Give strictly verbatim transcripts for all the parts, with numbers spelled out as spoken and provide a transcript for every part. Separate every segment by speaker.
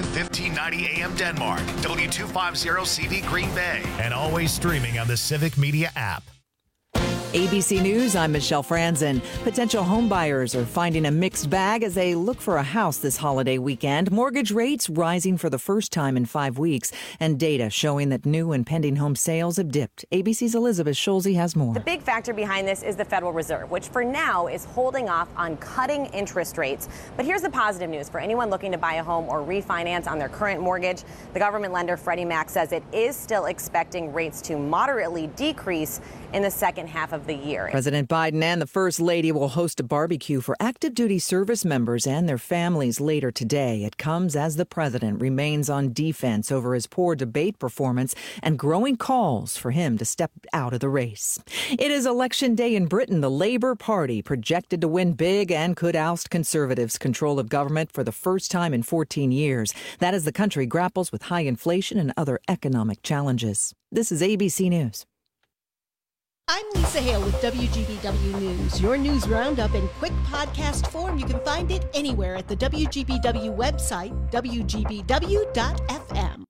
Speaker 1: W fifteen ninety A M Denmark, W two fifty C V Green Bay, and always streaming on the Civic Media app.
Speaker 2: A B C News, I'm Michelle Franzen. Potential home buyers are finding a mixed bag as they look for a house this holiday weekend. Mortgage rates rising for the first time in five weeks, and data showing that new and pending home sales have dipped. A B C's Elizabeth Schulze has more.
Speaker 3: The big factor behind this is the Federal Reserve, which for now is holding off on cutting interest rates. But here's the positive news for anyone looking to buy a home or refinance on their current mortgage. The government lender Freddie Mac says it is still expecting rates to moderately decrease in the second half of the year.
Speaker 2: President Biden and the First Lady will host a barbecue for active duty service members and their families later today. It comes as the president remains on defense over his poor debate performance and growing calls for him to step out of the race. It is election day in Britain. The Labour Party projected to win big and could oust Conservatives' control of government for the first time in fourteen years. That as the country grapples with high inflation and other economic challenges. This is A B C News.
Speaker 4: I'm Lisa Hale with W G B W News, your news roundup in quick podcast form. You can find it anywhere at the W G B W website, W G B W dot F M.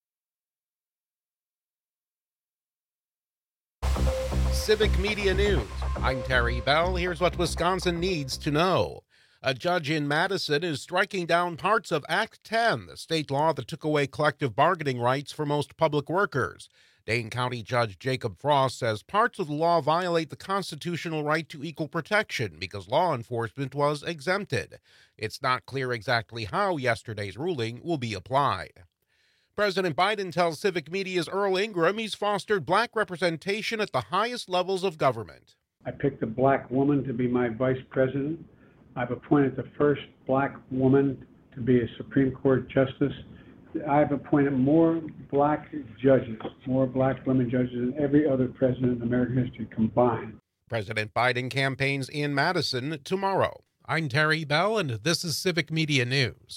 Speaker 5: Civic Media News. I'm Terry Bell. Here's what Wisconsin needs to know. A judge in Madison is striking down parts of Act ten, the state law that took away collective bargaining rights for most public workers. Dane County Judge Jacob Frost says parts of the law violate the constitutional right to equal protection because law enforcement was exempted. It's not clear exactly how yesterday's ruling will be applied. President Biden tells Civic Media's Earl Ingram he's fostered black representation at the highest levels of government.
Speaker 6: I picked a black woman to be my vice president. I've appointed the first black woman to be a Supreme Court justice. I've appointed more black judges, more black women judges than every other president in American history combined.
Speaker 5: President Biden campaigns in Madison tomorrow. I'm Terry Bell, and this is Civic Media News.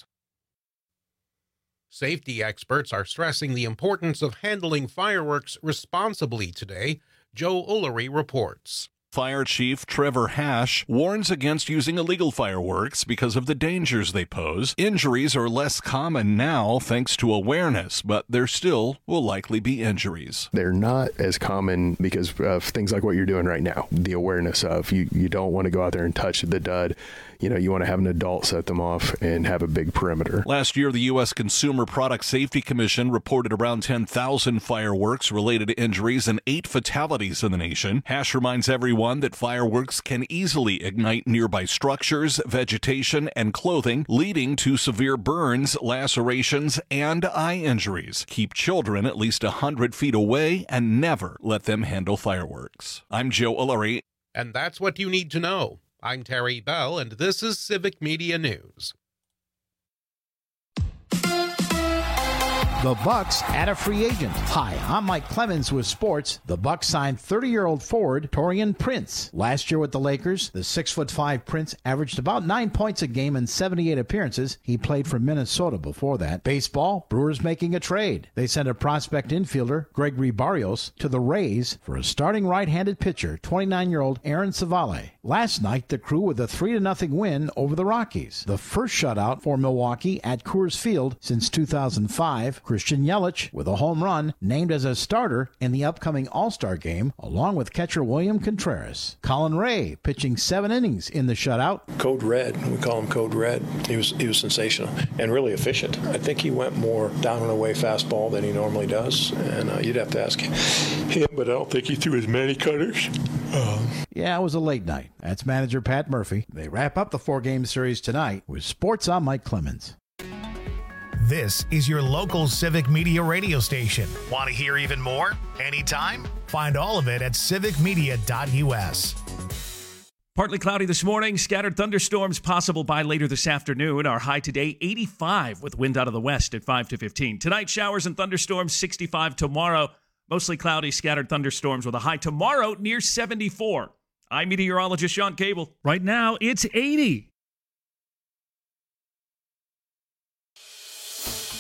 Speaker 5: Safety experts are stressing the importance of handling fireworks responsibly today. Joe Ullery reports.
Speaker 7: Fire Chief Trevor Hash warns against using illegal fireworks because of the dangers they pose. Injuries are less common now thanks to awareness, but there still will likely be injuries.
Speaker 8: They're not as common because of things like what you're doing right now. The awareness of you, you don't want to go out there and touch the dud. You know, you want to have an adult set them off and have a big perimeter.
Speaker 7: Last year, the U S Consumer Product Safety Commission reported around ten thousand fireworks-related injuries and eight fatalities in the nation. Hash reminds everyone that fireworks can easily ignite nearby structures, vegetation, and clothing, leading to severe burns, lacerations, and eye injuries. Keep children at least one hundred feet away and never let them handle fireworks. I'm Joe Ullery.
Speaker 5: And that's what you need to know. I'm Terry Bell, and this is Civic Media News.
Speaker 9: The Bucks add a free agent. Hi, I'm Mike Clemens with sports. The Bucks signed thirty-year-old forward Taurean Prince. Last year with the Lakers, the six foot five Prince averaged about nine points a game in seventy-eight appearances. He played for Minnesota before that. Baseball, Brewers making a trade. They sent a prospect infielder, Gregory Barrios, to the Rays for a starting right-handed pitcher, twenty-nine-year-old Aaron Savale. Last night, the Crew with a three to nothing win over the Rockies. The first shutout for Milwaukee at Coors Field since two thousand five. Christian Yelich, with a home run, named as a starter in the upcoming All-Star game, along with catcher William Contreras. Colin Ray pitching seven innings in the shutout.
Speaker 10: Code Red, we call him Code Red. He was he was sensational and really efficient. I think he went more down and away fastball than he normally does, and uh, you'd have to ask him, but I don't think he threw as many cutters. Um.
Speaker 9: Yeah, it was a late night. That's manager Pat Murphy. They wrap up the four-game series tonight with sports. I'm Mike Clemens.
Speaker 1: This is your local Civic Media radio station. Want to hear even more? Anytime? Find all of it at civic media dot U S.
Speaker 11: Partly cloudy this morning. Scattered thunderstorms possible by later this afternoon. Our high today, eighty-five with wind out of the west at five to fifteen. Tonight, showers and thunderstorms, sixty-five tomorrow. Mostly cloudy, scattered thunderstorms with a high tomorrow near seventy-four. I'm meteorologist Sean Cable. Right now, it's eighty.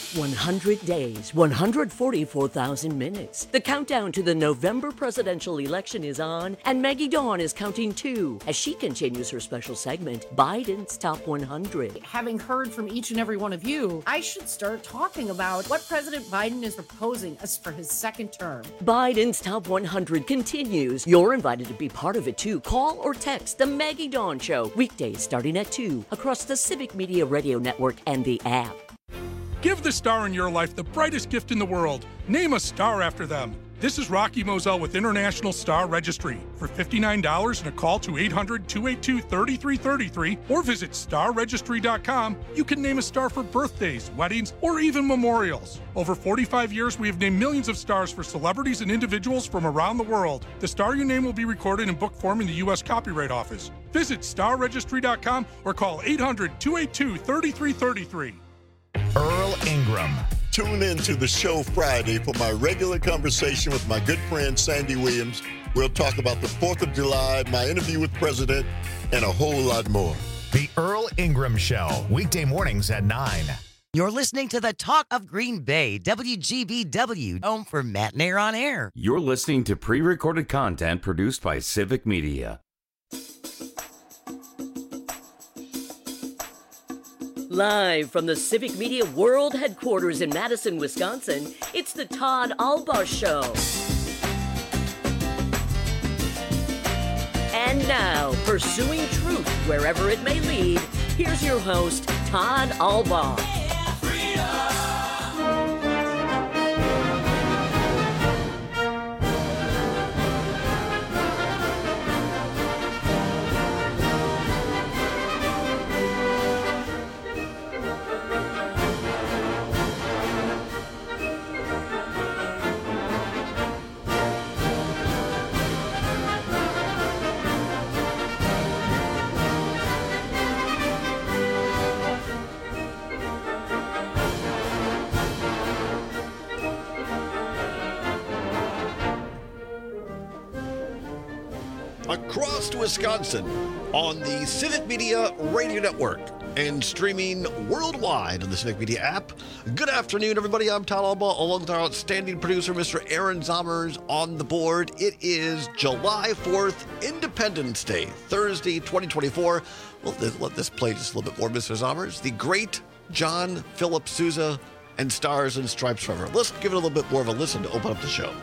Speaker 12: one hundred days, one hundred forty-four thousand minutes. The countdown to the November presidential election is on, and Maggie Dawn is counting too as she continues her special segment, Biden's Top one hundred.
Speaker 13: Having heard from each and every one of you, I should start talking about what President Biden is proposing us for his second term.
Speaker 12: Biden's Top one hundred continues. You're invited to be part of it too. Call or text The Maggie Dawn Show, weekdays starting at two, across the Civic Media Radio Network and the app.
Speaker 14: Give the star in your life the brightest gift in the world. Name a star after them. This is Rocky Moselle with International Star Registry. For fifty-nine dollars and a call to eight hundred, two eight two, three three three three or visit star registry dot com, you can name a star for birthdays, weddings, or even memorials. Over forty-five years, we have named millions of stars for celebrities and individuals from around the world. The star you name will be recorded in book form in the U S Copyright Office. Visit star registry dot com or call eight hundred, two eight two, three three three three.
Speaker 1: Earl Ingram.
Speaker 15: Tune in to the show Friday for my regular conversation with my good friend Sandy Williams. We'll talk about the fourth of July, my interview with President, and a whole lot more.
Speaker 1: The Earl Ingram Show, weekday mornings at nine.
Speaker 16: You're listening to the Talk of Green Bay, W G B W, home for Matt Nair on Air.
Speaker 17: You're listening to pre-recorded content produced by Civic Media.
Speaker 12: Live from the Civic Media World Headquarters in Madison, Wisconsin, it's the Todd Albaugh Show. And now, pursuing truth wherever it may lead, here's your host, Todd Albaugh.
Speaker 15: Across Wisconsin on the Civic Media Radio Network and streaming worldwide on the Civic Media app. Good afternoon, everybody. I'm Todd Albaugh, along with our outstanding producer, Mister Aaron Zommers, on the board. It is July fourth, Independence Day, Thursday, twenty twenty-four. Well, let this play just a little bit more, Mister Zommers. The great John Philip Sousa and Stars and Stripes Forever. Let's give it a little bit more of a listen to open up the show.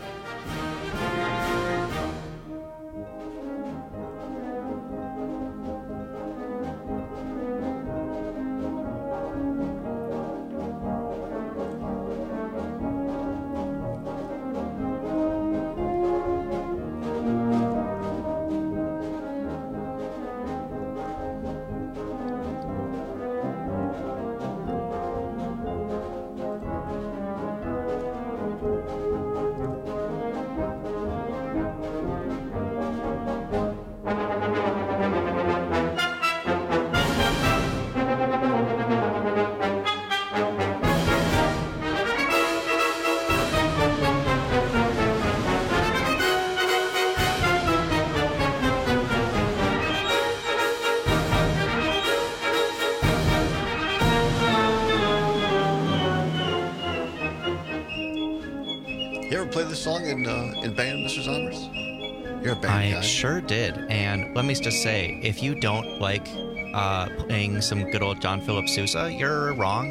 Speaker 15: Play this song in uh, in band, Mister Zommers? You're a band
Speaker 18: I
Speaker 15: guy.
Speaker 18: sure did. And let me just say, if you don't like uh, playing some good old John Philip Sousa, you're wrong.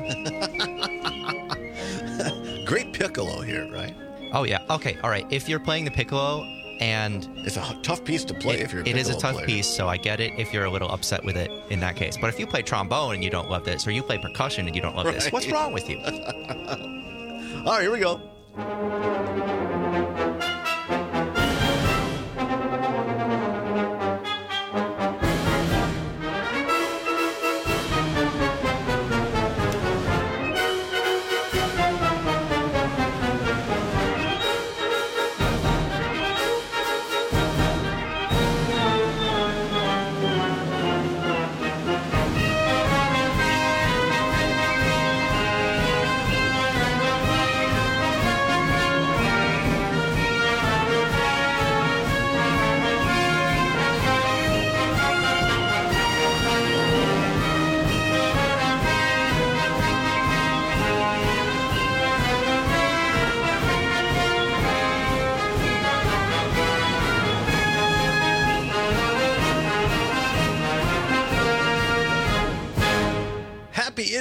Speaker 15: Great piccolo here, right?
Speaker 18: Oh, yeah. Okay, all right. If you're playing the piccolo and...
Speaker 15: It's a tough piece to play
Speaker 18: it,
Speaker 15: if you're a
Speaker 18: It is a tough
Speaker 15: player.
Speaker 18: piece, so I get it if you're a little upset with it in that case. But if you play trombone and you don't love this, or you play percussion and you don't love
Speaker 15: right.
Speaker 18: this, what's wrong with you?
Speaker 15: All right, here we go.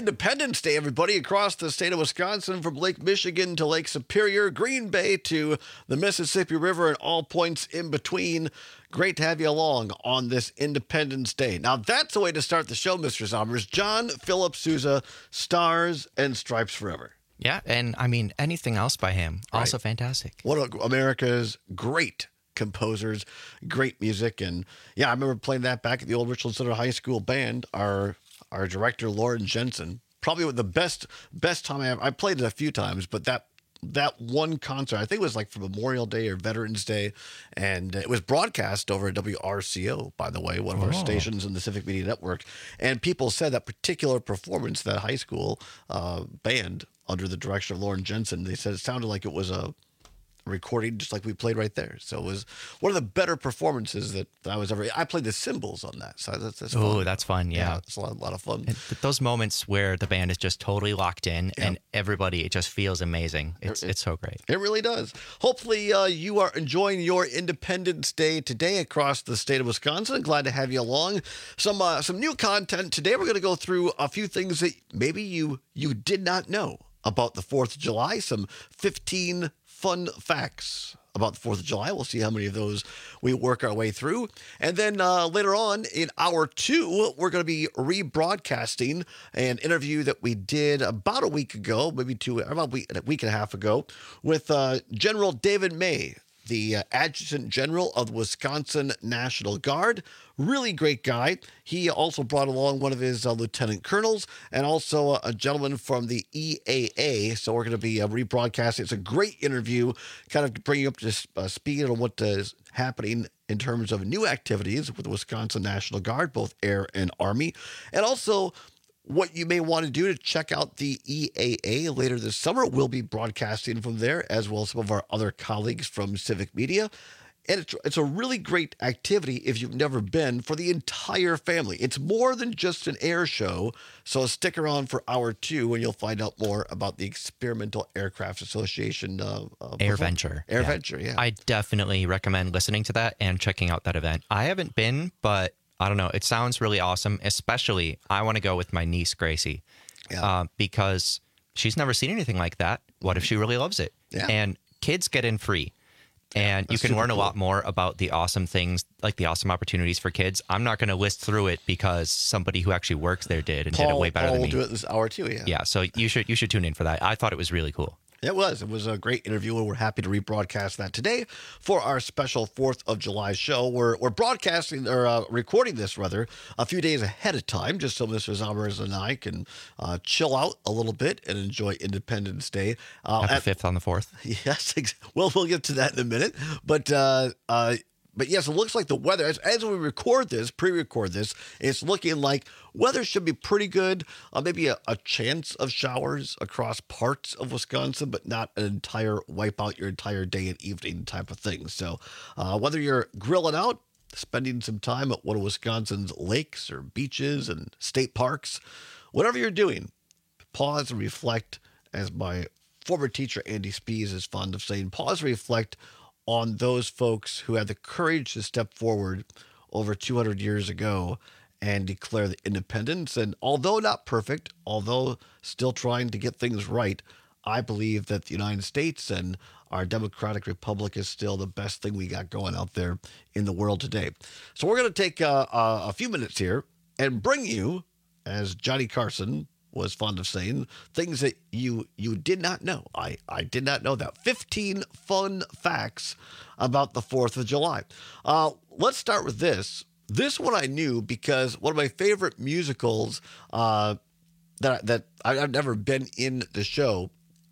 Speaker 15: Independence Day, everybody, across the state of Wisconsin, from Lake Michigan to Lake Superior, Green Bay to the Mississippi River, and all points in between. Great to have you along on this Independence Day. Now, that's the way to start the show, Mister Zommers. John Philip Sousa, Stars and Stripes Forever.
Speaker 18: Yeah, and I mean, anything else by him,
Speaker 15: Right.
Speaker 18: also fantastic.
Speaker 15: One of America's great composers, great music. And yeah, I remember playing that back at the old Richland Center High School band. Our our director, Lauren Jensen, probably the best best time I ever, I played it a few times, but that that one concert, I think it was like for Memorial Day or Veterans Day, and it was broadcast over at W R C O, by the way, one of our
Speaker 19: Oh.
Speaker 15: stations in the Civic Media Network. And people said that particular performance, that high school uh, band under the direction of Lauren Jensen, they said it sounded like it was a recording just like we played right there. So it was one of the better performances that I was ever. I played the cymbals on that, so that's, that's
Speaker 18: Oh,
Speaker 15: fun.
Speaker 18: that's fun. Yeah.
Speaker 15: it's a lot, a lot of fun.
Speaker 18: And th- those moments where the band is just totally locked in and everybody, it just feels amazing. It's it's so great.
Speaker 15: It really does. Hopefully, uh, you are enjoying your Independence Day today across the state of Wisconsin. Glad to have you along. Some uh, some new content today. We're going to go through a few things that maybe you you did not know about the fourth of July. Some fifteen fun facts about the fourth of July. We'll see how many of those we work our way through. And then uh, later on in hour two, we're going to be rebroadcasting an interview that we did about a week ago, maybe two, about a week, a week and a half ago, with uh, General David May, the uh, Adjutant General of the Wisconsin National Guard. Really great guy. He also brought along one of his uh, lieutenant colonels and also a, a gentleman from the E A A. So we're going to be uh, rebroadcasting. It's a great interview, kind of bringing you up to uh, speed on what is happening in terms of new activities with the Wisconsin National Guard, both Air and Army, and also what you may want to do to check out the E A A later this summer. We'll be broadcasting from there, as well as some of our other colleagues from Civic Media. And it's, it's a really great activity if you've never been, for the entire family. It's more than just an air show, so stick around for hour two and you'll find out more about the Experimental Aircraft Association. Uh, uh,
Speaker 18: Air
Speaker 15: perform-
Speaker 18: Venture.
Speaker 15: Air
Speaker 18: Yeah.
Speaker 15: Venture, yeah.
Speaker 18: I definitely recommend listening to that and checking out that event. I haven't been, but I don't know. It sounds really awesome. Especially, I want to go with my niece, Gracie, uh, because she's never seen anything like that. What if she really loves it?
Speaker 15: Yeah.
Speaker 18: And kids get in free. And you
Speaker 15: that's
Speaker 18: can
Speaker 15: super
Speaker 18: learn a
Speaker 15: cool.
Speaker 18: lot more about the awesome things, like the awesome opportunities for kids. I'm not going to list through it because somebody who actually works there did and did it
Speaker 15: Paul,
Speaker 18: way better
Speaker 15: Paul
Speaker 18: than
Speaker 15: will
Speaker 18: me.
Speaker 15: do it this hour too, yeah.
Speaker 18: Yeah, so you should you should tune in for that. I thought it was really cool.
Speaker 15: It was. It was a great interview, and we're happy to rebroadcast that today for our special fourth of July show. We're we're broadcasting, or uh, recording this, rather, a few days ahead of time, just so Mister Zommers and I can uh, chill out a little bit and enjoy Independence Day. Uh,
Speaker 18: Happy
Speaker 15: at-
Speaker 18: fifth on the fourth.
Speaker 15: Yes, ex- well, we'll get to that in a minute. But uh, uh, but yes, it looks like the weather, as, as we record this, pre-record this, it's looking like weather should be pretty good. Uh, maybe a, a chance of showers across parts of Wisconsin, but not an entire wipe out your entire day and evening type of thing. So uh, whether you're grilling out, spending some time at one of Wisconsin's lakes or beaches and state parks, whatever you're doing, pause and reflect, as my former teacher Andy Spees is fond of saying, pause and reflect on those folks who had the courage to step forward over two hundred years ago and declare the independence. And although not perfect, although still trying to get things right, I believe that the United States and our democratic republic is still the best thing we got going out there in the world today. So we're going to take uh, a, a few minutes here and bring you, as Johnny Carson was fond of saying, things that you you did not know. I, I did not know that. fifteen fun facts about the fourth of July. Uh, let's start with this. This one I knew because one of my favorite musicals uh, that, that I, I've never been in the show,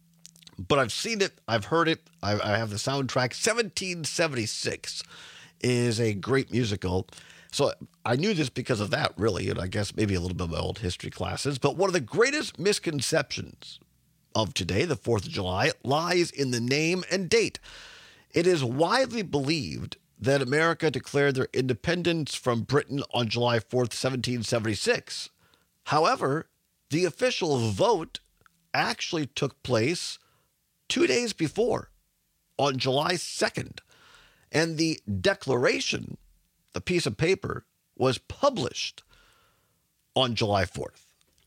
Speaker 15: but I've seen it, I've heard it, I, I have the soundtrack. seventeen seventy-six is a great musical. So I knew this because of that, really, and I guess maybe a little bit of my old history classes. But one of the greatest misconceptions of today, the fourth of July, lies in the name and date. It is widely believed that America declared their independence from Britain on July fourth, seventeen seventy-six. However, the official vote actually took place two days before, on July second. And the declaration, the piece of paper, was published on July fourth.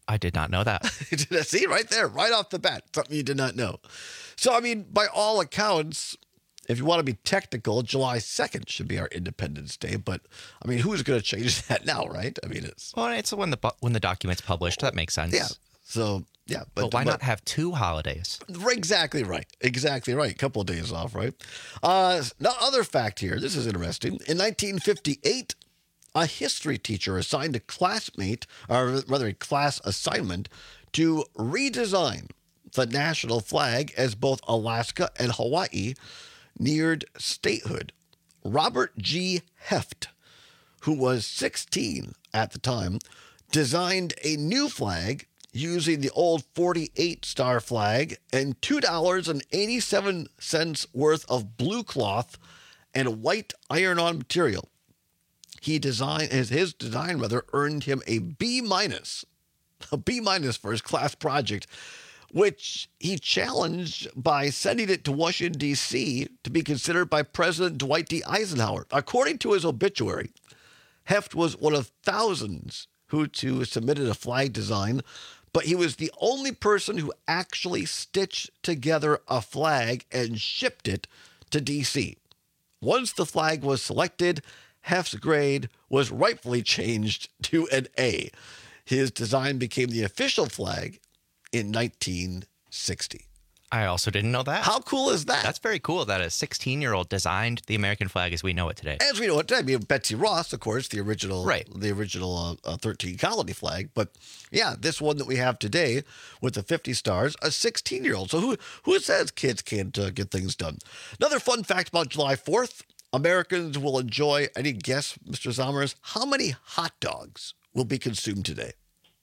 Speaker 18: I did not know that.
Speaker 15: See, right there, right off the bat, something you did not know. So, I mean, by all accounts, if you want to be technical, July second should be our Independence Day. But, I mean, who's going to change that now, right? I mean, it's...
Speaker 18: Well, it's when the when the document's published. That makes sense.
Speaker 15: Yeah. So, yeah.
Speaker 18: But, but why but, not have two holidays?
Speaker 15: Exactly right. Exactly right. A couple of days off, right? Uh, now, other fact here. This is interesting. In nineteen fifty-eight, a history teacher assigned a classmate, or rather a class assignment, to redesign the national flag as both Alaska and Hawaii neared statehood. Robert G. Heft, who was sixteen at the time, designed a new flag using the old forty-eight star flag and two dollars and eighty-seven cents worth of blue cloth and white iron-on material. He designed his, his design rather earned him a B minus, a B minus for his class project, which he challenged by sending it to Washington, D C to be considered by President Dwight D. Eisenhower. According to his obituary, Heft was one of thousands who to submitted a flag design, but he was the only person who actually stitched together a flag and shipped it to D C. Once the flag was selected, Heft's grade was rightfully changed to an A. His design became the official flag in nineteen sixty.
Speaker 18: I also didn't know that.
Speaker 15: How cool is that?
Speaker 18: That's very cool that a sixteen-year-old designed the American flag as we know it today.
Speaker 15: As we know it today. I mean, Betsy Ross, of course, the original,
Speaker 18: right.
Speaker 15: the original uh, uh, thirteen colony flag. But yeah, this one that we have today with the fifty stars, a sixteen-year-old. So who who says kids can't uh, get things done? Another fun fact about July fourth, Americans will enjoy, any guess, Mister Zommers, how many hot dogs will be consumed today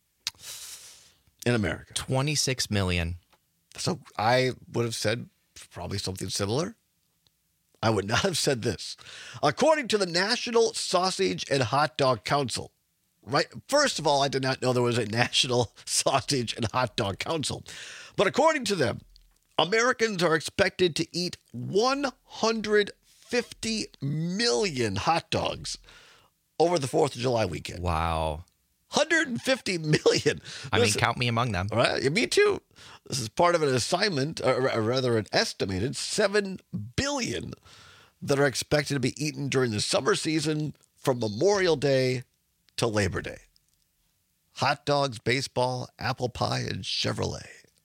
Speaker 15: in America?
Speaker 18: twenty-six million.
Speaker 15: So I would have said probably something similar. I would not have said this. According to the National Sausage and Hot Dog Council, right? First of all, I did not know there was a National Sausage and Hot Dog Council. But according to them, Americans are expected to eat one hundred fifty million hot dogs over the fourth of July weekend.
Speaker 18: Wow.
Speaker 15: one hundred fifty million.
Speaker 18: I
Speaker 15: This-
Speaker 18: mean, count me among them.
Speaker 15: All right, me too. This is part of an assignment, or or rather an estimated seven billion that are expected to be eaten during the summer season from Memorial Day to Labor Day. Hot dogs, baseball, apple pie, and Chevrolet.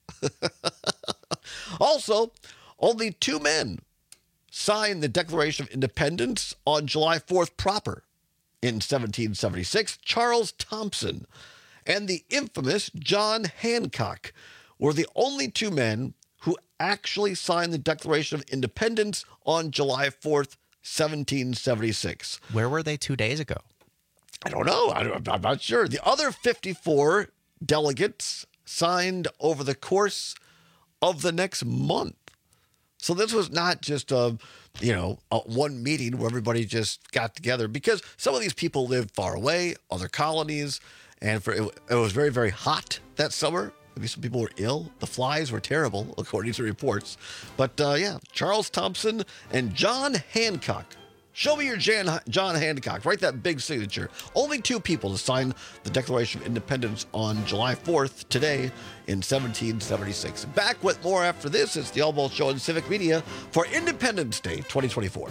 Speaker 15: Also, only two men signed the Declaration of Independence on July fourth proper. In seventeen seventy-six, Charles Thompson and the infamous John Hancock were the only two men who actually signed the Declaration of Independence on July fourth, seventeen seventy-six.
Speaker 18: Where were they two days ago?
Speaker 15: I don't know. I don't, I'm not sure. The other fifty-four delegates signed over the course of the next month. So this was not just a, you know, a one meeting where everybody just got together, because some of these people live far away, other colonies, and for it, it was very, very hot that summer. Maybe some people were ill. The flies were terrible, according to reports. But uh, yeah, Charles Thompson and John Hancock. Show me your Jan, John Hancock. Write that big signature. Only two people to sign the Declaration of Independence on July fourth today in seventeen seventy-six. Back with more after this. It's the All Ball Show on Civic Media for Independence Day twenty twenty-four.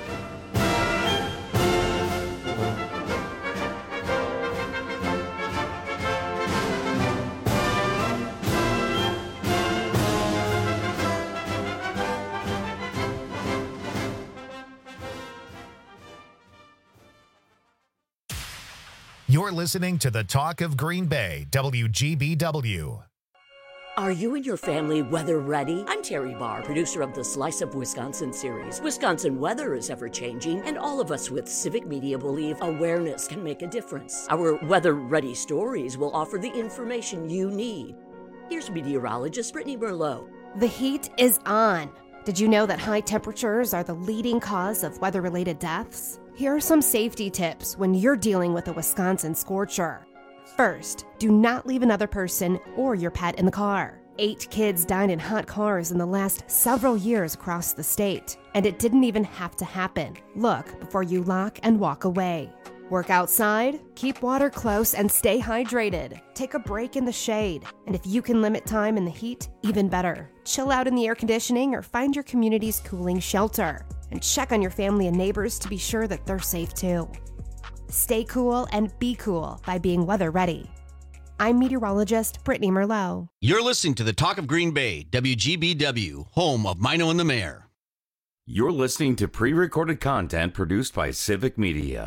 Speaker 1: You're listening to the Talk of Green Bay, W G B W.
Speaker 12: Are you and your family weather ready? I'm Terry Barr, producer of the Slice of Wisconsin series. Wisconsin weather is ever changing, and all of us with Civic Media believe awareness can make a difference. Our weather ready stories will offer the information you need. Here's meteorologist Brittany Merlot.
Speaker 19: The heat is on. Did you know that high temperatures are the leading cause of weather-related deaths? Here are some safety tips when you're dealing with a Wisconsin scorcher. First, do not leave another person or your pet in the car. Eight kids died in hot cars in the last several years across the state, and it didn't even have to happen. Look before you lock and walk away. Work outside, keep water close, and stay hydrated. Take a break in the shade. And if you can limit time in the heat, even better. Chill out in the air conditioning or find your community's cooling shelter. And check on your family and neighbors to be sure that they're safe too. Stay cool and be cool by being weather ready. I'm meteorologist Brittany Merlot.
Speaker 20: You're listening to the Talk of Green Bay, W G B W, home of Mino and the Mayor.
Speaker 17: You're listening to pre-recorded content produced by Civic Media.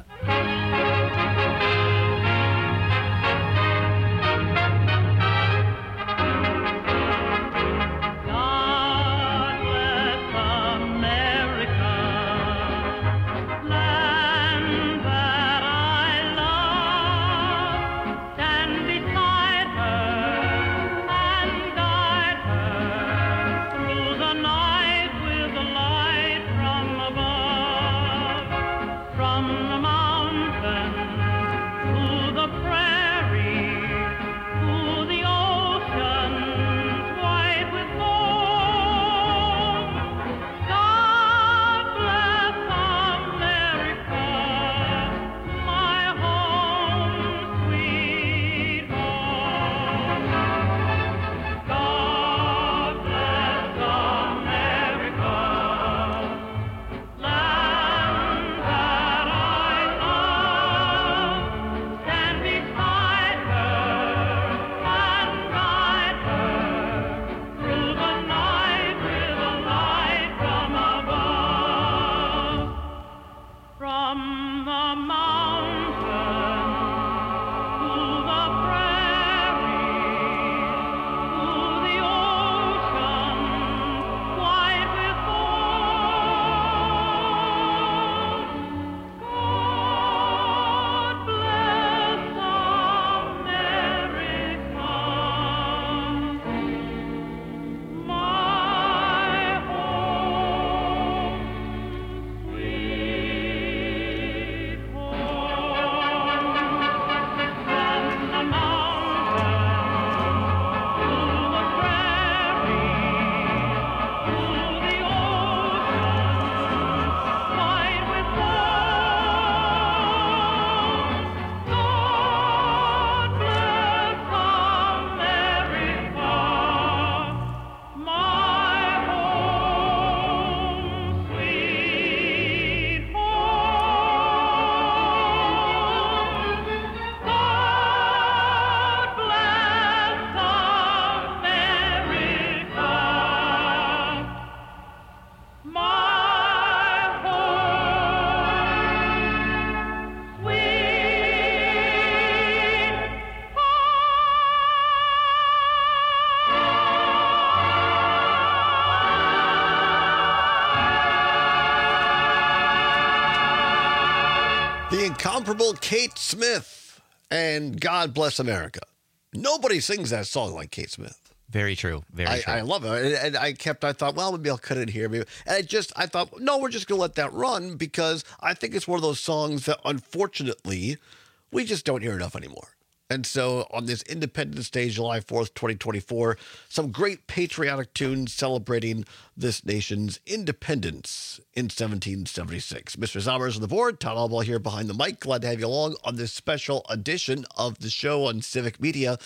Speaker 15: Incomparable Kate Smith and God Bless America. Nobody sings that song like Kate Smith.
Speaker 18: Very true. Very
Speaker 15: I,
Speaker 18: true.
Speaker 15: I love it. And, and I kept, I thought, well, maybe I'll cut it here. Maybe. And I just, I thought, no, we're just going to let that run because I think it's one of those songs that unfortunately we just don't hear enough anymore. And so on this Independence Day, July fourth, twenty twenty-four, some great patriotic tunes celebrating this nation's independence in seventeen seventy-six. Mister Zommers on the board, Todd Albaugh here behind the mic. Glad to have you along on this special edition of the show on Civic Media.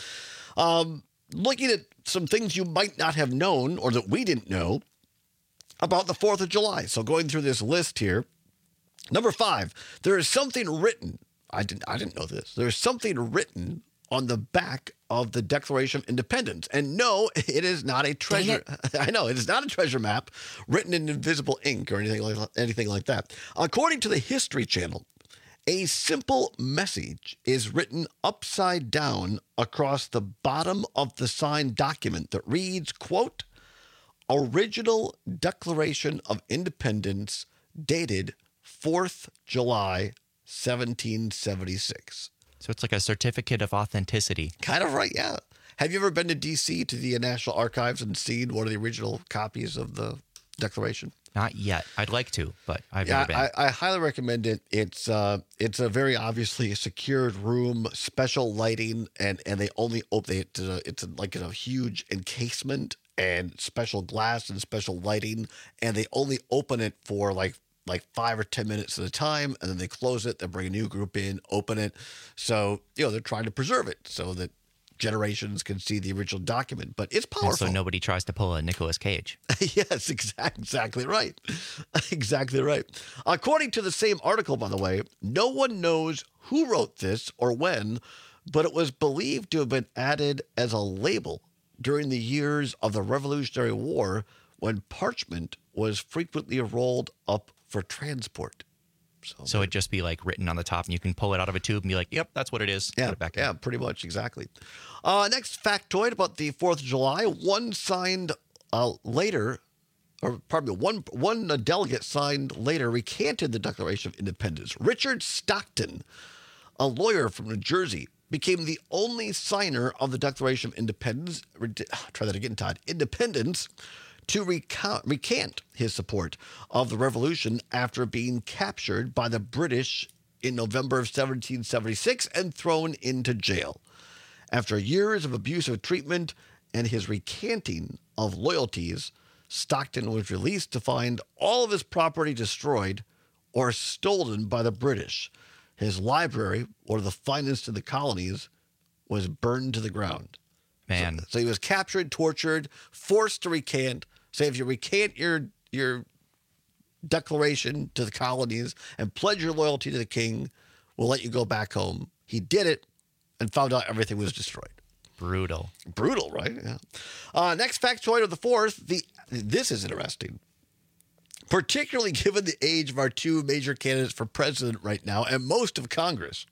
Speaker 15: Um, looking at some things you might not have known or that we didn't know about the fourth of July. So going through this list here, number five, there is something written. I didn't I didn't know this. There's something written on the back of the Declaration of Independence. And no, it is not a treasure. I know, it is not a treasure map written in invisible ink or anything like anything like that. According to the History Channel, a simple message is written upside down across the bottom of the signed document that reads, quote, Original Declaration of Independence dated fourth of July, seventeen seventy-six.
Speaker 18: So it's like a certificate of authenticity.
Speaker 15: Kind of right, yeah. Have you ever been to D C to the National Archives and seen one of the original copies of the Declaration?
Speaker 18: Not yet. I'd like to, but I've
Speaker 15: yeah,
Speaker 18: never been.
Speaker 15: I, I highly recommend it. It's uh, it's a very obviously secured room, special lighting, and, and they only open it. It's, a, it's a, like in a huge encasement and special glass and special lighting, and they only open it for like like five or ten minutes at a time, and then they close it. They bring a new group in, open it. So, you know, they're trying to preserve it so that generations can see the original document. But it's powerful.
Speaker 18: And so nobody tries to pull a Nicolas Cage.
Speaker 15: Yes, exact, exactly right. Exactly right. According to the same article, by the way, no one knows who wrote this or when, but it was believed to have been added as a label during the years of the Revolutionary War when parchment was frequently rolled up for transport.
Speaker 18: So, so it'd just be like written on the top, and you can pull it out of a tube and be like, yep, that's what it is.
Speaker 15: Yeah,
Speaker 18: Put it back
Speaker 15: yeah,
Speaker 18: in.
Speaker 15: pretty much, exactly. Uh, next factoid about the fourth of July. One signed uh, later, or pardon me, one, one delegate signed later recanted the Declaration of Independence. Richard Stockton, a lawyer from New Jersey, became the only signer of the Declaration of Independence. Try that again, Todd. Independence. To recount, recant his support of the revolution after being captured by the British in November of seventeen seventy-six and thrown into jail. After years of abusive treatment and his recanting of loyalties, Stockton was released to find all of his property destroyed or stolen by the British. His library, one of the finest in the colonies, was burned to the ground.
Speaker 18: Man.
Speaker 15: So, so he was captured, tortured, forced to recant. Say if you recant your your declaration to the colonies and pledge your loyalty to the king, we'll let you go back home. He did it and found out everything was destroyed.
Speaker 18: Brutal.
Speaker 15: Brutal, right? Yeah. Uh, next factoid of the fourth. The this is interesting, particularly given the age of our two major candidates for president right now and most of Congress.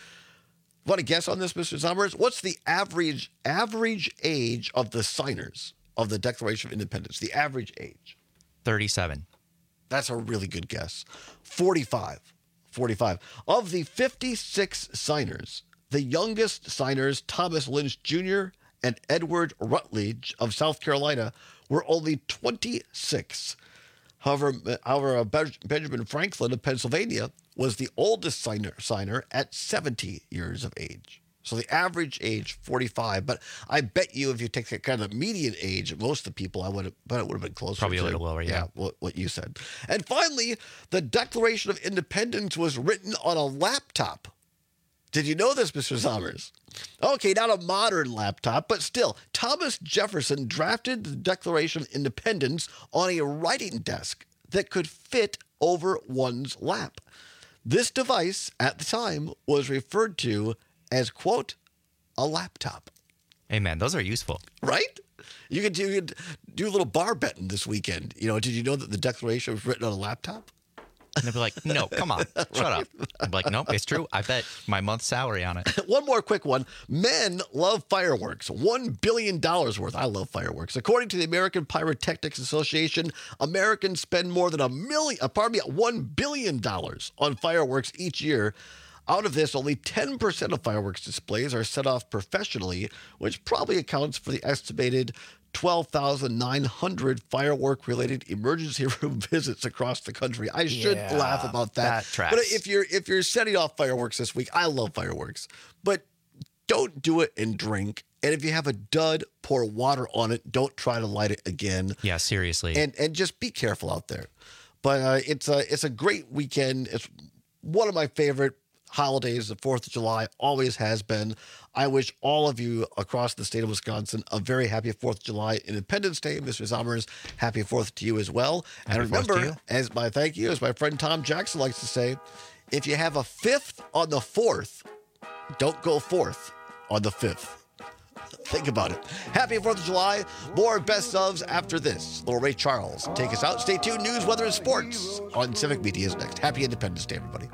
Speaker 15: Want to guess on this, Mister Summers? What's the average average age of the signers of the Declaration of Independence? The average age.
Speaker 18: thirty-seven.
Speaker 15: That's a really good guess. forty-five. forty-five. Of the fifty-six signers, the youngest signers, Thomas Lynch Junior and Edward Rutledge of South Carolina, were only twenty-six. However, however Benjamin Franklin of Pennsylvania was the oldest signer, signer at seventy years of age. So the average age, forty-five. But I bet you if you take the kind of median age of most of the people, I would have, but it would have been closer.
Speaker 18: Probably
Speaker 15: to,
Speaker 18: a little lower, yeah.
Speaker 15: yeah what, what you said. And finally, the Declaration of Independence was written on a laptop. Did you know this, Mister Sommers? Okay, not a modern laptop, but still, Thomas Jefferson drafted the Declaration of Independence on a writing desk that could fit over one's lap. This device, at the time, was referred to as, quote, a laptop.
Speaker 18: Hey, man, those are useful.
Speaker 15: Right? You could do, you could do a little bar betting this weekend. You know, did you know that the Declaration was written on a laptop?
Speaker 18: And they'd be like, no, come on, shut right. up. I'd be like, nope, it's true. I bet my month's salary on it.
Speaker 15: One more quick one. Men love fireworks. One billion dollars worth. I love fireworks. According to the American Pyrotechnics Association, Americans spend more than a million, uh, pardon me, one billion dollars on fireworks each year. Out of this, only ten percent of fireworks displays are set off professionally, which probably accounts for the estimated twelve thousand nine hundred firework-related emergency room visits across the country. I should
Speaker 18: yeah,
Speaker 15: laugh about that.
Speaker 18: That tracks.
Speaker 15: But if you're if you're setting off fireworks this week, I love fireworks. But don't do it and drink. And if you have a dud, pour water on it. Don't try to light it again.
Speaker 18: Yeah, seriously.
Speaker 15: And and just be careful out there. But uh, it's a it's a great weekend. It's one of my favorite holidays. The fourth of July always has been. I wish all of you across the state of Wisconsin a very happy fourth of July Independence Day. Mister Sommers, happy fourth to you as well.
Speaker 18: Happy
Speaker 15: and remember,
Speaker 18: you.
Speaker 15: as my thank you, as my friend Tom Jackson likes to say, if you have a fifth on the fourth, don't go fourth on the fifth. Think about it. Happy fourth of July. More best ofs after this. Little Ray Charles, take us out. Stay tuned. News, weather, and sports on Civic Media is next. Happy Independence Day, everybody.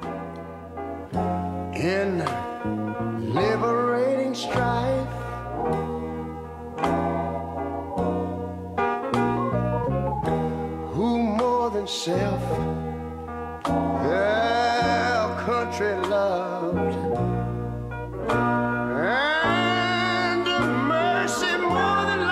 Speaker 21: In liberating strife, who more than self our country loved, and mercy more than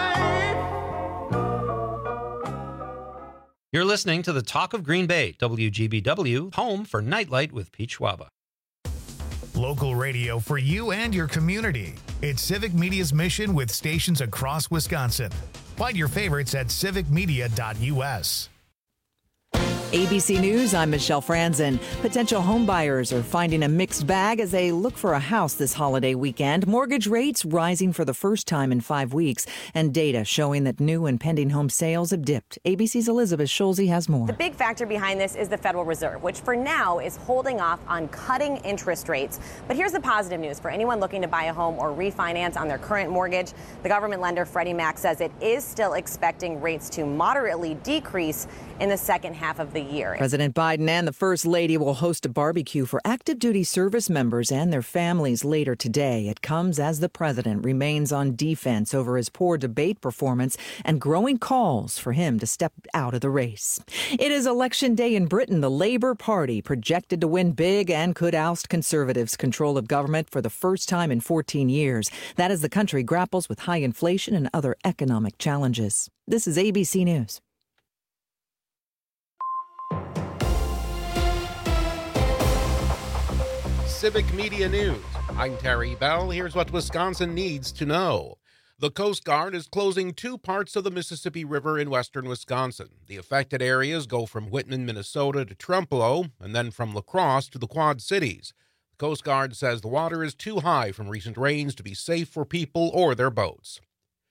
Speaker 21: life.
Speaker 22: You're listening to the Talk of Green Bay, W G B W, home for Nightlight with Pete Schwaba.
Speaker 1: Local radio for you and your community. It's Civic Media's mission with stations across Wisconsin. Find your favorites at civic media dot U S.
Speaker 2: A B C News, I'm Michelle Franzen. Potential home buyers are finding a mixed bag as they look for a house this holiday weekend. Mortgage rates rising for the first time in five weeks, and data showing that new and pending home sales have dipped. A B C's Elizabeth Schulze has more.
Speaker 3: The big factor behind this is the Federal Reserve, which for now is holding off on cutting interest rates. But here's the positive news for anyone looking to buy a home or refinance on their current mortgage. The government lender Freddie Mac says it is still expecting rates to moderately decrease in the second half of the year.
Speaker 2: President Biden and the First Lady will host a barbecue for active duty service members and their families later today. It comes as the president remains on defense over his poor debate performance and growing calls for him to step out of the race. It is election day in Britain. The Labour Party projected to win big and could oust Conservatives' control of government for the first time in fourteen years. That as the country grapples with high inflation and other economic challenges. This is A B C News.
Speaker 5: Civic Media News. I'm Terry Bell. Here's what Wisconsin needs to know. The Coast Guard is closing two parts of the Mississippi River in western Wisconsin. The affected areas go from Whitman, Minnesota to Trempealeau, and then from La Crosse to the Quad Cities. The Coast Guard says the water is too high from recent rains to be safe for people or their boats.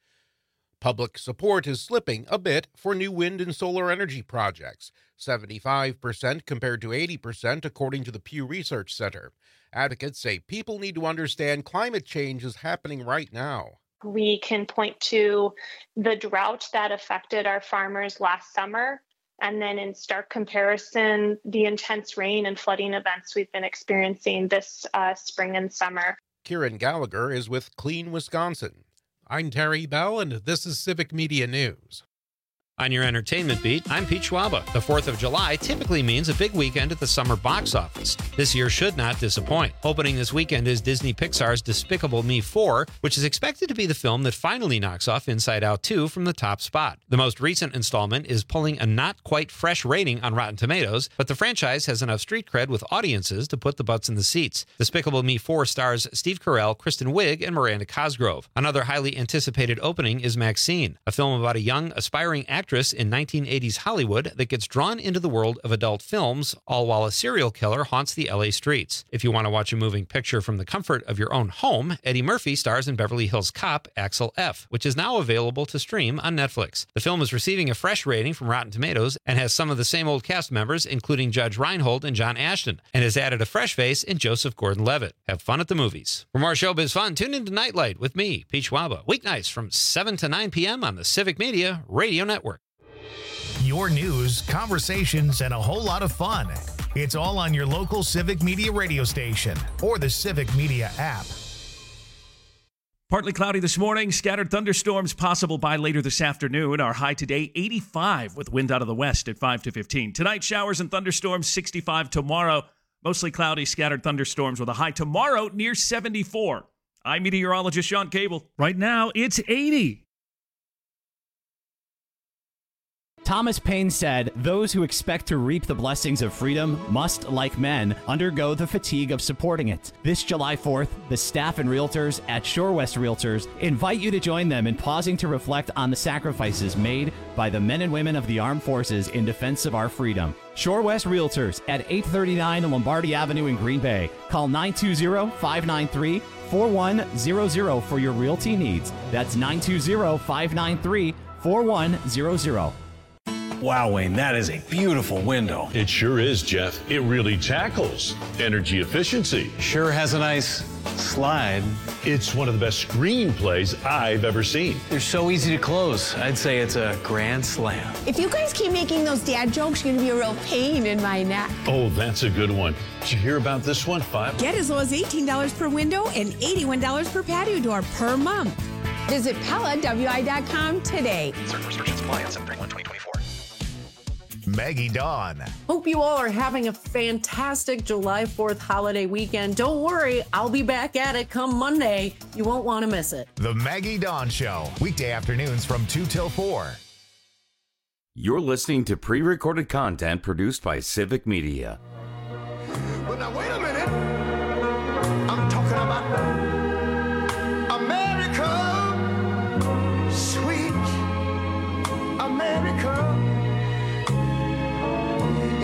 Speaker 5: Public support is slipping a bit for new wind and solar energy projects, seventy-five percent compared to eighty percent according to the Pew Research Center. Advocates say people need to understand climate change is happening right now.
Speaker 23: We can point to the drought that affected our farmers last summer, and then in stark comparison, the intense rain and flooding events we've been experiencing this uh, spring and summer.
Speaker 5: Kieran Gallagher is with Clean Wisconsin. I'm Terry Bell, and this is Civic Media News.
Speaker 22: On your entertainment beat, I'm Pete Schwaba. The fourth of July typically means a big weekend at the summer box office. This year should not disappoint. Opening this weekend is Disney Pixar's Despicable Me four, which is expected to be the film that finally knocks off Inside Out two from the top spot. The most recent installment is pulling a not quite fresh rating on Rotten Tomatoes, but the franchise has enough street cred with audiences to put the butts in the seats. Despicable Me four stars Steve Carell, Kristen Wiig, and Miranda Cosgrove. Another highly anticipated opening is Maxine, a film about a young, aspiring actress in nineteen eighties Hollywood that gets drawn into the world of adult films, all while a serial killer haunts the L A streets. If you want to watch a moving picture from the comfort of your own home, Eddie Murphy stars in Beverly Hills Cop, Axel F., which is now available to stream on Netflix. The film is receiving a fresh rating from Rotten Tomatoes and has some of the same old cast members, including Judge Reinhold and John Ashton, and has added a fresh face in Joseph Gordon-Levitt. Have fun at the movies. For more showbiz fun, tune into Nightlight with me, Pete Schwaba, weeknights from seven to nine p.m. on the Civic Media Radio Network.
Speaker 1: Your news, conversations, and a whole lot of fun. It's all on your local Civic Media radio station or the Civic Media app.
Speaker 11: Partly cloudy this morning, scattered thunderstorms possible by later this afternoon. Our high today, eighty-five with wind out of the west at five to fifteen. Tonight, showers and thunderstorms, sixty-five tomorrow. Mostly cloudy, scattered thunderstorms with a high tomorrow near seventy-four. I'm meteorologist Sean Cable. Right now, it's eighty.
Speaker 24: Thomas Paine said, "Those who expect to reap the blessings of freedom must, like men, undergo the fatigue of supporting it." This July fourth, the staff and realtors at Shore West Realtors invite you to join them in pausing to reflect on the sacrifices made by the men and women of the armed forces in defense of our freedom. Shore West Realtors at eight thirty-nine Lombardi Avenue in Green Bay. Call nine two zero, five nine three, four one zero zero for your realty needs. That's nine two zero, five nine three, four one zero zero.
Speaker 25: Wow, Wayne, that is a beautiful window.
Speaker 26: It sure is, Jeff. It really tackles energy efficiency.
Speaker 25: Sure has a nice slide.
Speaker 26: It's one of the best screenplays I've ever seen.
Speaker 25: They're so easy to close. I'd say it's a grand slam.
Speaker 27: If you guys keep making those dad jokes, you're going to be a real pain in my neck.
Speaker 26: Oh, that's a good one. Did you hear about this one, Five?
Speaker 28: Get as low as eighteen dollars per window and eighty-one dollars per patio door per month.
Speaker 27: Visit Pella W I dot com today.
Speaker 29: Certain restrictions apply on seven thirty-one twenty twenty-four.
Speaker 1: Maggie Dawn.
Speaker 13: Hope you all are having a fantastic July fourth holiday weekend. Don't worry, I'll be back at it come Monday. You won't want to miss it.
Speaker 1: The Maggie Dawn Show, weekday afternoons from two till four.
Speaker 17: You're listening to pre-recorded content produced by Civic Media.
Speaker 21: But now wait a minute. I'm talking about America, sweet America.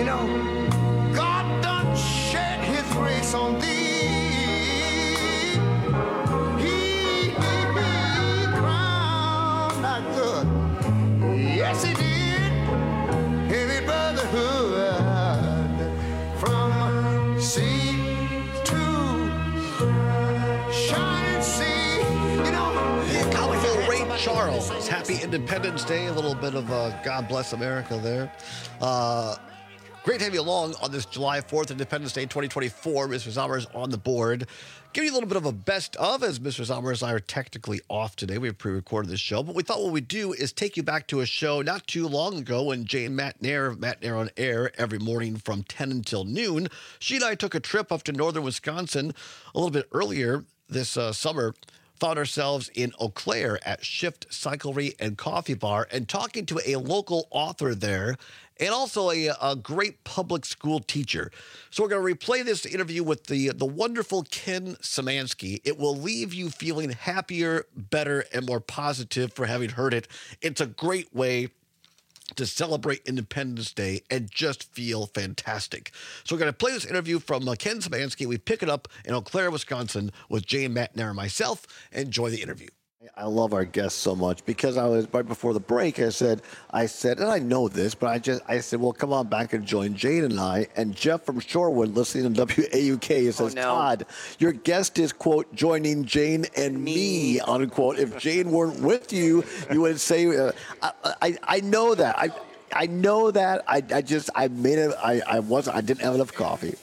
Speaker 15: It's Happy Independence Day. A little bit of uh, God Bless America there. Uh, great to have you along on this July fourth, Independence Day twenty twenty-four. Mister Zommers on the board. Give you a little bit of a best of, as Mister Zommers and I are technically off today. We have pre-recorded this show, but we thought what we'd do is take you back to a show not too long ago when Jane Matt Nair of Matt Nair on Air every morning from ten until noon. She and I took a trip up to northern Wisconsin a little bit earlier this uh, summer. Found ourselves in Eau Claire at Shift Cyclery and Coffee Bar and talking to a local author there and also a, a great public school teacher. So we're going to replay this interview with the, the wonderful Ken Szymanski. It will leave you feeling happier, better, and more positive for having heard it. It's a great way to celebrate Independence Day and just feel fantastic. So we're going to play this interview from uh, Ken Szymanski. We pick it up in Eau Claire, Wisconsin with Jane Matt Nair and myself. Enjoy the interview.
Speaker 4: I love our guests so much because I was right before the break. I said, I said, and I know this, but I just, I said, well, come on back and join Jane and I. And Jeff from Shorewood, listening to W A U K, says,
Speaker 6: oh, no.
Speaker 4: Todd, your guest is, quote, joining Jane and me, unquote. If Jane weren't with you, you would say, uh, I, I, I know that. I, I know that. I, I just, I made it. I, I wasn't. I didn't have enough coffee.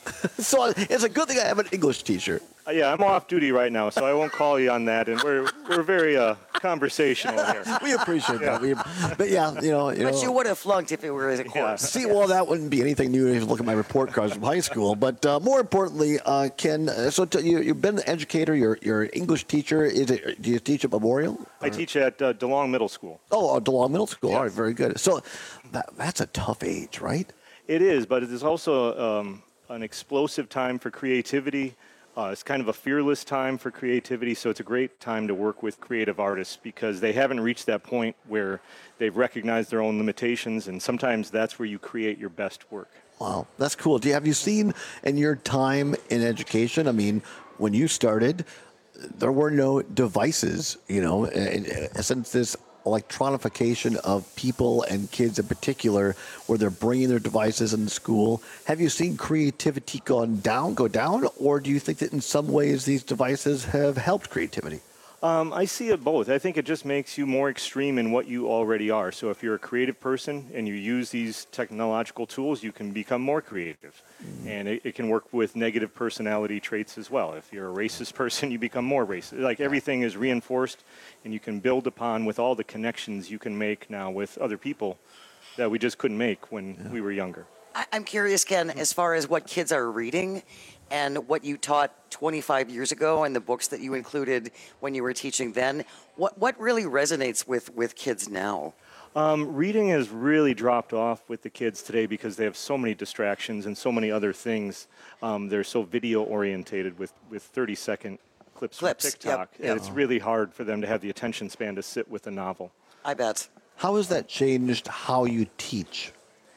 Speaker 4: So it's a good thing I have an English teacher.
Speaker 7: Uh, yeah, I'm off duty right now, so I won't call you on that. And we're we're very uh, conversational here.
Speaker 4: We appreciate
Speaker 7: yeah.
Speaker 4: that. We, but yeah, you know, you
Speaker 6: but
Speaker 4: know.
Speaker 6: you would have flunked if it were a course.
Speaker 4: Yeah. See, well, that wouldn't be anything new if you look at my report cards from high school. But uh, more importantly, uh, Ken, uh, so t- you, you've been an educator. You're you're an English teacher. Is it? Do you teach at Memorial? Or?
Speaker 7: I teach at uh, DeLong Middle School.
Speaker 4: Oh, uh, DeLong Middle School.
Speaker 7: Yes.
Speaker 4: All right, very good. So that, that's a tough age, right?
Speaker 7: It is, but it is also um, an explosive time for creativity. Uh, it's kind of a fearless time for creativity, so it's a great time to work with creative artists because they haven't reached that point where they've recognized their own limitations, and sometimes that's where you create your best work.
Speaker 4: Wow, that's cool. Do you, have you seen in your time in education, I mean, when you started, there were no devices, you know, and, and since this electronification of people and kids in particular, where they're bringing their devices into school. Have you seen creativity gone down, go down, or do you think that in some ways these devices have helped creativity?
Speaker 7: Um, I see it both. I think it just makes you more extreme in what you already are. So if you're a creative person and you use these technological tools, you can become more creative. Mm-hmm. And it, it can work with negative personality traits as well. If you're a racist person, you become more racist. Like everything is reinforced, and you can build upon with all the connections you can make now with other people that we just couldn't make when yeah. we were younger.
Speaker 6: I, I'm curious, Ken, as far as what kids are reading and what you taught twenty-five years ago and the books that you included when you were teaching then, what what really resonates with, with kids now?
Speaker 7: Um, reading has really dropped off with the kids today because they have so many distractions and so many other things. Um, they're so video orientated with, with thirty-second clips,
Speaker 6: clips
Speaker 7: from TikTok.
Speaker 6: Yep, yep.
Speaker 7: And it's really hard for them to have the attention span to sit with a novel.
Speaker 6: I bet.
Speaker 4: How has that changed how you teach?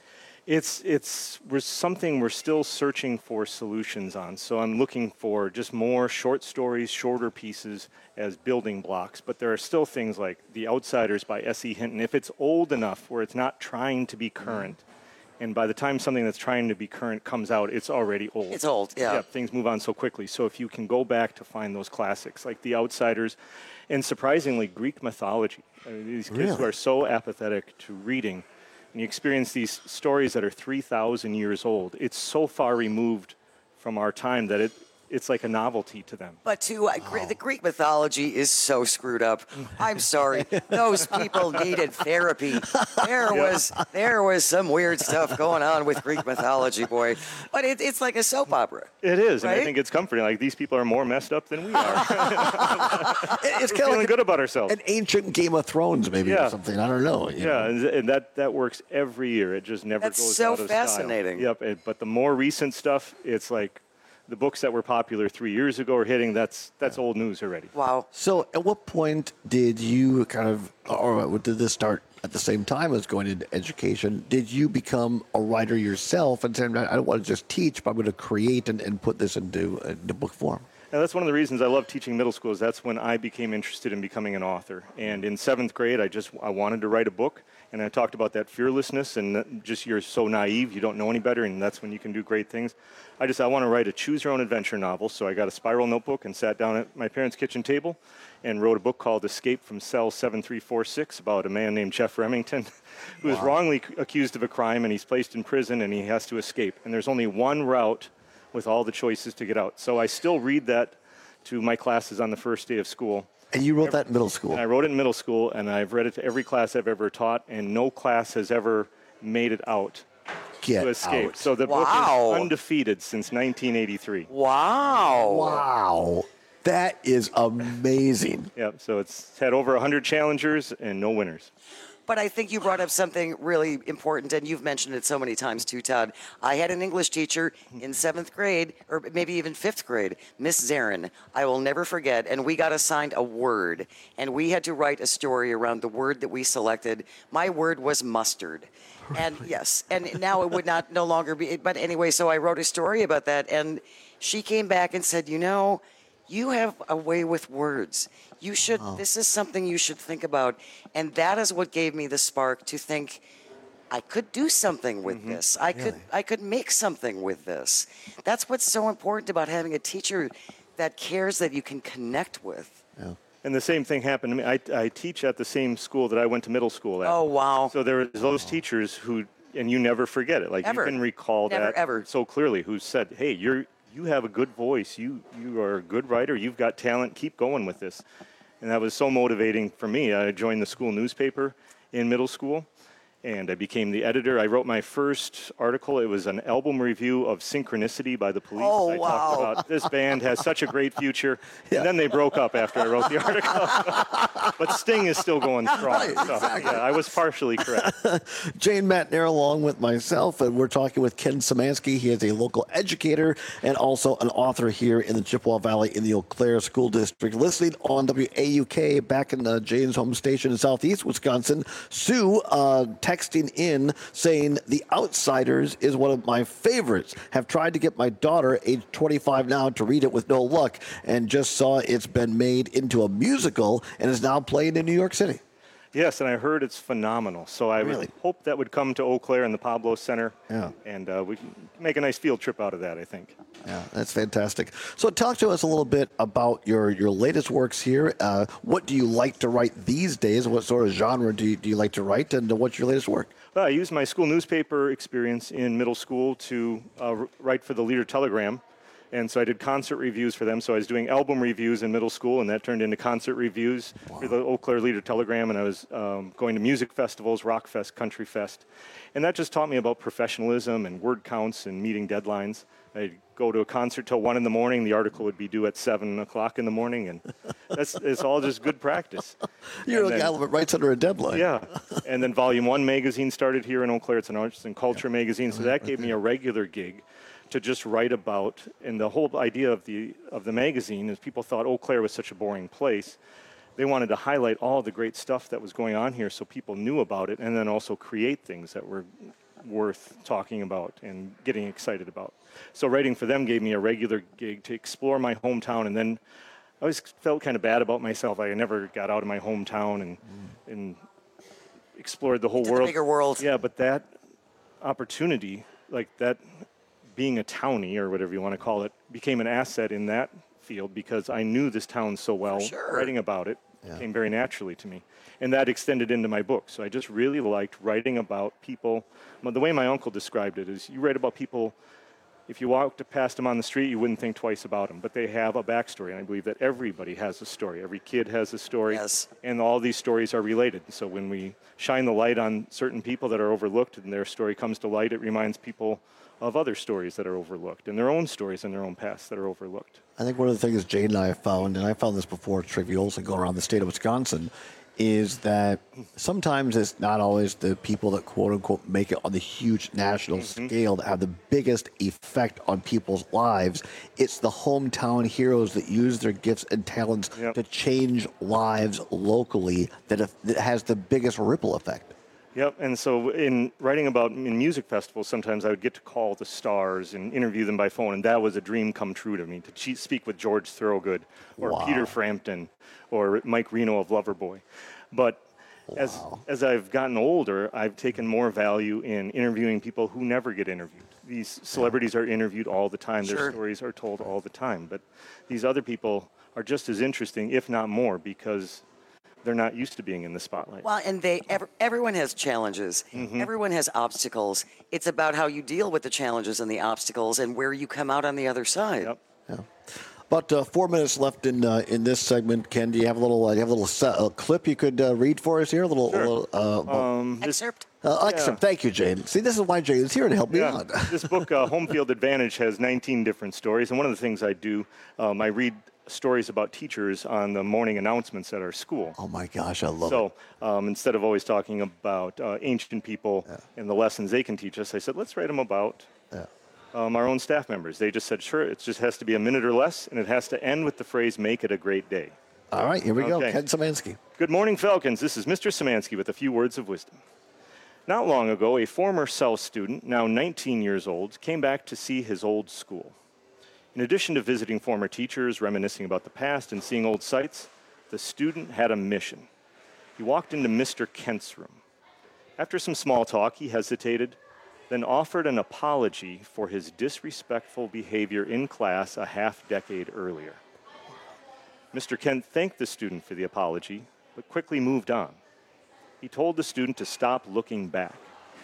Speaker 7: It's it's we're something we're still searching for solutions on. So I'm looking for just more short stories, shorter pieces as building blocks. But there are still things like The Outsiders by S E Hinton. If it's old enough where it's not trying to be current, and by the time something that's trying to be current comes out, it's already old.
Speaker 6: It's old, yeah.
Speaker 7: Yeah, things move on so quickly. So if you can go back to find those classics like The Outsiders, and surprisingly, Greek mythology. I mean, these kids
Speaker 4: Really?
Speaker 7: who are so apathetic to reading, and you experience these stories that are three thousand years old. It's so far removed from our time that it it's like a novelty to them.
Speaker 6: But to uh, Gre- the Greek mythology is so screwed up. I'm sorry. Those people needed therapy. There
Speaker 7: Yeah.
Speaker 6: was there was some weird stuff going on with Greek mythology, boy. But it, it's like a soap opera.
Speaker 7: It is, and
Speaker 6: Right?
Speaker 7: I think it's comforting. Like, these people are more messed up than we are.
Speaker 4: It's
Speaker 7: We're
Speaker 4: kind of
Speaker 7: feeling
Speaker 4: like
Speaker 7: good about ourselves.
Speaker 4: an ancient Game of Thrones, maybe,
Speaker 7: Yeah.
Speaker 4: or something. I don't know. you
Speaker 7: Yeah,
Speaker 4: know.
Speaker 7: and, and that, that works every year. It just never
Speaker 6: That's
Speaker 7: goes
Speaker 6: so
Speaker 7: out of
Speaker 6: fascinating.
Speaker 7: style. Yep, it, but the more recent stuff, it's like the books that were popular three years ago are hitting. That's that's old news already.
Speaker 6: Wow.
Speaker 4: So at what point did you kind of, or did this start at the same time as going into education? Did you become a writer yourself and saying, I don't want to just teach, but I'm going to create and, and put this into, into book form?
Speaker 7: Now, that's one of the reasons I love teaching middle schools. That's when I became interested in becoming an author. And in seventh grade, I just I wanted to write a book, And I talked about that fearlessness and that just you're so naive, you don't know any better, and that's when you can do great things. I just, I want to write a choose-your-own-adventure novel, so I got a spiral notebook and sat down at my parents' kitchen table and wrote a book called Escape from Cell seven three four six about a man named Jeff Remington who wow. is wrongly accused of a crime, and he's placed in prison, and he has to escape. And there's only one route with all the choices to get out. So I still read that to my classes on the first day of school.
Speaker 4: And you wrote that in middle school?
Speaker 7: And I wrote it in middle school, and I've read it to every class I've ever taught, and no class has ever made it out
Speaker 4: Get
Speaker 7: to escape.
Speaker 4: out.
Speaker 7: So the
Speaker 6: Wow.
Speaker 7: book is undefeated since nineteen eighty-three.
Speaker 6: Wow.
Speaker 4: Wow. That is amazing.
Speaker 7: Yeah, so it's had over one hundred challengers and no winners.
Speaker 6: But I think you brought up something really important, and you've mentioned it so many times too, Todd. I had an English teacher in seventh grade, or maybe even fifth grade, Miss Zarin. I will never forget, and we got assigned a word, and we had to write a story around the word that we selected. My word was mustard. And yes, and now it would not no longer be, but anyway, so I wrote a story about that, and she came back and said, you know, you have a way with words. You should, oh. this is something you should think about. And that is what gave me the spark to think, I could do something with mm-hmm. this. I really? could I could make something with this. That's what's so important about having a teacher that cares, that you can connect with.
Speaker 4: Yeah.
Speaker 7: And the same thing happened to me. I, I teach at the same school that I went to middle school at.
Speaker 6: Oh, wow.
Speaker 7: So there was those teachers who, and you never forget it. Like
Speaker 6: ever.
Speaker 7: You can recall
Speaker 6: never,
Speaker 7: that
Speaker 6: ever.
Speaker 7: so clearly, who said, hey, you're you have a good voice. You you are a good writer. You've got talent. Keep going with this. And that was so motivating for me. I joined the school newspaper in middle school, and I became the editor. I wrote my first article. It was an album review of Synchronicity by the Police.
Speaker 6: Oh,
Speaker 7: I
Speaker 6: wow.
Speaker 7: talked about this band has such a great future. Yeah. And then they broke up after I wrote the article. But Sting is still going strong.
Speaker 4: Right,
Speaker 7: so,
Speaker 4: exactly.
Speaker 7: yeah, I was partially correct.
Speaker 4: Jane Matner along with myself, and we're talking with Ken Szymanski. He is a local educator and also an author here in the Chippewa Valley in the Eau Claire School District. Listening on W A U K back in uh, Jane's home station in southeast Wisconsin. Sue uh, texting in saying, The Outsiders is one of my favorites. Have tried to get my daughter, age twenty-five now, to read it with no luck, and just saw it's been made into a musical and is now playing in New York City.
Speaker 7: Yes, and I heard it's phenomenal. So I
Speaker 4: really?
Speaker 7: would hope that would come to Eau Claire and the Pablo Center.
Speaker 4: Yeah.
Speaker 7: And uh, we can make a nice field trip out of that, I think.
Speaker 4: Yeah, that's fantastic. So talk to us a little bit about your, your latest works here. Uh, what do you like to write these days? What sort of genre do you, do you like to write, and what's your latest work?
Speaker 7: Well, I used my school newspaper experience in middle school to uh, write for the Leader Telegram. And so I did concert reviews for them. So I was doing album reviews in middle school, and that turned into concert reviews wow. for the Eau Claire Leader Telegram. And I was um, going to music festivals, Rock Fest, Country Fest. And that just taught me about professionalism and word counts and meeting deadlines. I'd go to a concert till one in the morning. The article would be due at seven o'clock in the morning. And that's it's all just good practice.
Speaker 4: You're
Speaker 7: and
Speaker 4: a guy that writes under a deadline.
Speaker 7: Yeah. And then Volume one magazine started here in Eau Claire. It's an arts and culture yeah. magazine. So that gave me a regular gig to just write about, and the whole idea of the of the magazine is people thought Eau Claire was such a boring place. They wanted to highlight all the great stuff that was going on here so people knew about it, and then also create things that were worth talking about and getting excited about. So writing for them gave me a regular gig to explore my hometown, and then I always felt kind of bad about myself. I never got out of my hometown and mm. and explored the whole
Speaker 6: Into
Speaker 7: world.
Speaker 6: The bigger world.
Speaker 7: Yeah, but that opportunity, like that, being a townie, or whatever you want to call it, became an asset in that field because I knew this town so well.
Speaker 6: Sure.
Speaker 7: Writing about it
Speaker 4: yeah.
Speaker 7: came very naturally to me. And that extended into my book. So I just really liked writing about people. Well, the way my uncle described it is you write about people, if you walked past them on the street, you wouldn't think twice about them. But they have a backstory, and I believe that everybody has a story. Every kid has a story.
Speaker 6: Yes.
Speaker 7: And all these stories are related. So when we shine the light on certain people that are overlooked and their story comes to light, it reminds people of other stories that are overlooked, and their own stories and their own past that are overlooked.
Speaker 4: I think one of the things Jane and I have found, and I found this before trivials and going around the state of Wisconsin, is that sometimes it's not always the people that quote-unquote make it on the huge national mm-hmm. scale that have the biggest effect on people's lives. It's the hometown heroes that use their gifts and talents yep. to change lives locally that, have, that has the biggest ripple effect.
Speaker 7: Yep, and so in writing about in music festivals, sometimes I would get to call the stars and interview them by phone, and that was a dream come true to me, to che- speak with George Thorogood or
Speaker 4: wow.
Speaker 7: Peter Frampton or Mike Reno of Loverboy. But As as I've gotten older, I've taken more value in interviewing people who never get interviewed. These celebrities are interviewed all the time. Their
Speaker 6: Sure.
Speaker 7: stories are told all the time. But these other people are just as interesting, if not more, because they're not used to being in the spotlight.
Speaker 6: Well, and they ev- everyone has challenges.
Speaker 7: Mhm.
Speaker 6: Everyone has obstacles. It's about how you deal with the challenges and the obstacles and where you come out on the other side.
Speaker 7: Yep.
Speaker 4: Yeah. About uh, four minutes left in uh, in this segment. Ken, do you have a little? Uh, do you have a little set, uh, clip you could uh, read for us here? A little,
Speaker 7: Sure.
Speaker 4: a little uh,
Speaker 7: Um,
Speaker 6: excerpt.
Speaker 4: Uh, excerpt.
Speaker 7: Yeah.
Speaker 4: Thank you, Jane. See, this is why Jane is here to help me
Speaker 7: Yeah.
Speaker 4: out.
Speaker 7: This book, uh, Home Field Advantage, has nineteen different stories. And one of the things I do, um, I read stories about teachers on the morning announcements at our school.
Speaker 4: Oh, my gosh, I love
Speaker 7: so,
Speaker 4: it.
Speaker 7: So um, instead of always talking about uh, ancient people
Speaker 4: Yeah.
Speaker 7: and the lessons they can teach us, I said, let's write them about
Speaker 4: Yeah.
Speaker 7: um, our own staff members. They just said, sure, it just has to be a minute or less, and it has to end with the phrase, make it a great day.
Speaker 4: All right, here we go.
Speaker 7: Okay.
Speaker 4: Ken Szymanski.
Speaker 7: Good morning, Falcons. This is Mister Szymanski with a few words of wisdom. Not long ago, a former South student, now nineteen years old, came back to see his old school. In addition to visiting former teachers, reminiscing about the past, and seeing old sites, the student had a mission. He walked into Mister Kent's room. After some small talk, he hesitated, then offered an apology for his disrespectful behavior in class a half decade earlier. Mister Kent thanked the student for the apology, but quickly moved on. He told the student to stop looking back.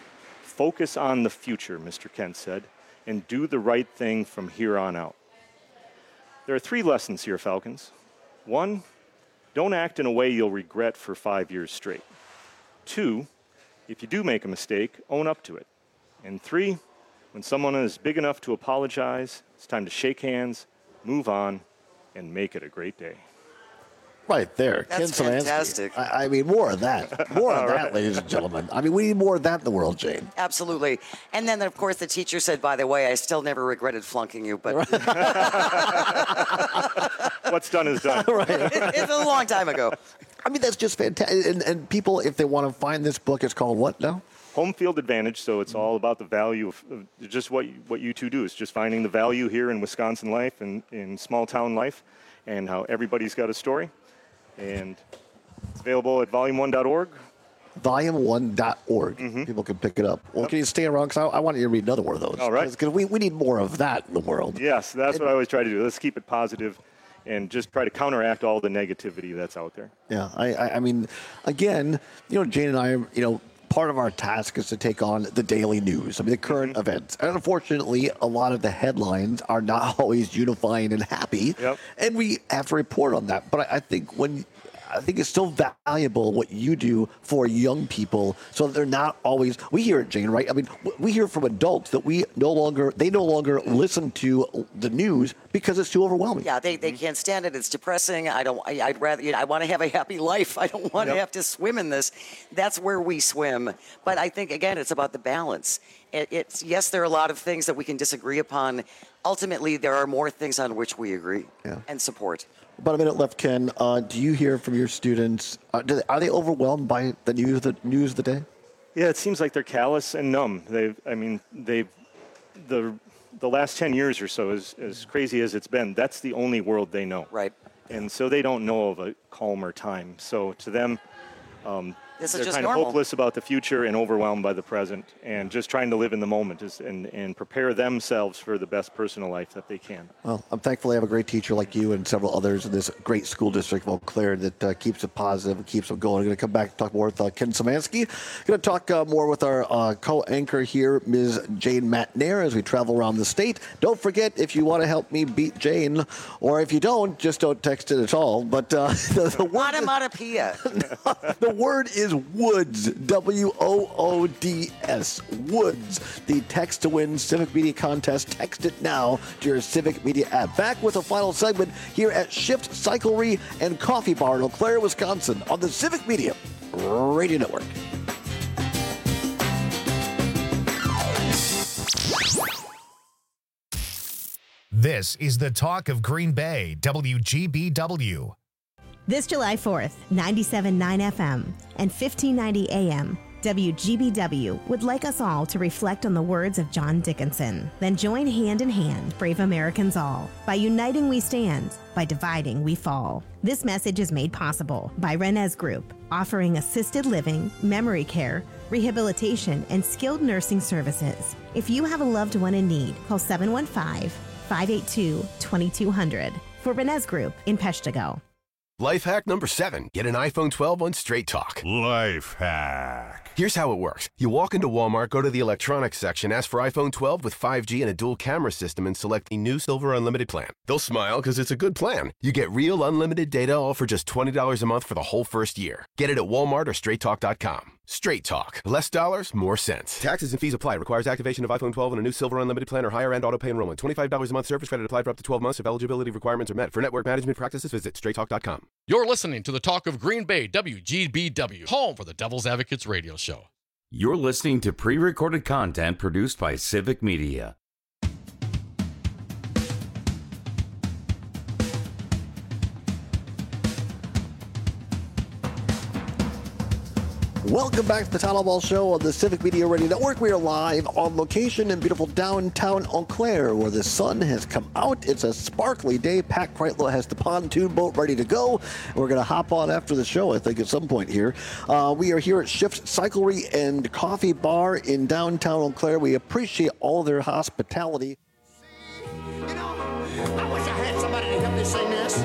Speaker 7: Focus on the future, Mister Kent said, and do the right thing from here on out. There are three lessons here, Falcons. One, don't act in a way you'll regret for five years straight. Two, if you do make a mistake, own up to it. And three, when someone is big enough to apologize, it's time to shake hands, move on, and make it a great day.
Speaker 4: Right there.
Speaker 6: That's
Speaker 4: Ken Szymanski.
Speaker 6: fantastic.
Speaker 4: I, I mean, more of that. More of that, ladies and gentlemen. I mean, we need more of that in the world, Jane.
Speaker 6: Absolutely. And then, of course, the teacher said, by the way, I still never regretted flunking you, but
Speaker 7: What's done is done.
Speaker 6: it's a long time ago.
Speaker 4: I mean, that's just fantastic. And, and people, if they want to find this book, it's called what now?
Speaker 7: Home Field Advantage, so it's all about the value of, of just what you, what you two do. It's just finding the value here in Wisconsin life and in small town life, and how everybody's got a story. And it's available at volume one dot org.
Speaker 4: volume one dot org.
Speaker 7: Mm-hmm.
Speaker 4: People can pick it up. Well, can you stay around? Because I, I want you to read another one of those.
Speaker 7: All right.
Speaker 4: Because we, we need more of that in the world.
Speaker 7: Yes, that's what I always try to do. Let's keep it positive and just try to counteract all the negativity that's out there.
Speaker 4: Yeah, I, I, I mean, again, you know, Jane and I, you know, part of our task is to take on the daily news. I mean, the current
Speaker 7: Mm-hmm.
Speaker 4: events. And unfortunately, a lot of the headlines are not always unifying and happy.
Speaker 7: Yep.
Speaker 4: And we have to report on that. But I, I think when I think it's still valuable what you do for young people, so that they're not always. We hear it, Jane, right? I mean, we hear from adults that we no longer they no longer listen to the news because it's too overwhelming.
Speaker 6: Yeah, they, they can't stand it. It's depressing. I don't. I, I'd rather. You know, I want to have a happy life. I don't want to
Speaker 7: Yep.
Speaker 6: have to swim in this. That's where we swim. But I think again, it's about the balance. It, it's yes, there are a lot of things that we can disagree upon. Ultimately, there are more things on which we agree
Speaker 4: Yeah.
Speaker 6: and support.
Speaker 4: About a minute left, Ken. Uh, do you hear from your students? Uh, do they, are they overwhelmed by the news? The news of the day?
Speaker 7: Yeah, it seems like they're callous and numb. They've, I mean, they've, the, the last ten years or so, as, as crazy as it's been, that's the only world they know.
Speaker 6: Right.
Speaker 7: And so they don't know of a calmer time. So to them, um,
Speaker 6: This is
Speaker 7: they're
Speaker 6: just
Speaker 7: kind
Speaker 6: normal.
Speaker 7: of hopeless about the future and overwhelmed by the present, and just trying to live in the moment is, and, and prepare themselves for the best personal life that they can.
Speaker 4: Well, I'm thankful I have a great teacher like you and several others in this great school district of Eau Claire that uh, keeps it positive and keeps them going. I'm going to come back and talk more with uh, Ken Szymanski. Going to talk uh, more with our uh, co-anchor here, Miz Jane Matnair, as we travel around the state. Don't forget, if you want to help me beat Jane, or if you don't, just don't text it at all. But uh, the, the word
Speaker 6: Onomatopoeia.
Speaker 4: the word is Woods, W O O D S, Woods, the text to win Civic Media contest. Text it now to your Civic Media app. Back with a final segment here at Shift Cyclery and Coffee Bar in Eau Claire, Wisconsin on the Civic Media Radio Network.
Speaker 1: This is the talk of Green Bay, W G B W.
Speaker 28: This July fourth, ninety-seven point nine F M and fifteen ninety A M,
Speaker 8: W G B W would like us all to reflect on the words of John Dickinson. Then join hand in hand, brave Americans all. By uniting we stand, by dividing we fall. This message is made possible by Renez Group, offering assisted living, memory care, rehabilitation, and skilled nursing services. If you have a loved one in need, call seven one five, five eight two, two two zero zero for Renez Group in Peshtigo.
Speaker 9: Life hack number seven. Get an iPhone twelve on Straight Talk.
Speaker 10: Life hack.
Speaker 9: Here's how it works. You walk into Walmart, go to the electronics section, ask for iPhone twelve with five G and a dual camera system, and select the new Silver Unlimited plan. They'll smile because it's a good plan. You get real unlimited data all for just twenty dollars a month for the whole first year. Get it at Walmart or straight talk dot com. Straight Talk. Less dollars, more sense. Taxes and fees apply. Requires activation of iPhone twelve and a new Silver Unlimited plan or higher end auto pay enrollment. twenty-five dollars a month service credit applied for up to twelve months if eligibility requirements are met. For network management practices, visit straight talk dot com.
Speaker 12: You're listening to the Talk of Green Bay, W G B W, home for the Devil's Advocates radio show.
Speaker 17: You're listening to pre-recorded content produced by Civic Media.
Speaker 4: Welcome back to the Tyler Ball Show on the Civic Media Radio Network. We are live on location in beautiful downtown Eau Claire, where the sun has come out. It's a sparkly day. Pat Kreitlow has the pontoon boat ready to go. We're going to hop on after the show, I think, at some point here. Uh, we are here at Shift Cyclery and Coffee Bar in downtown Eau Claire. We appreciate all their hospitality.
Speaker 21: You know, I wish I had somebody to help me sing this.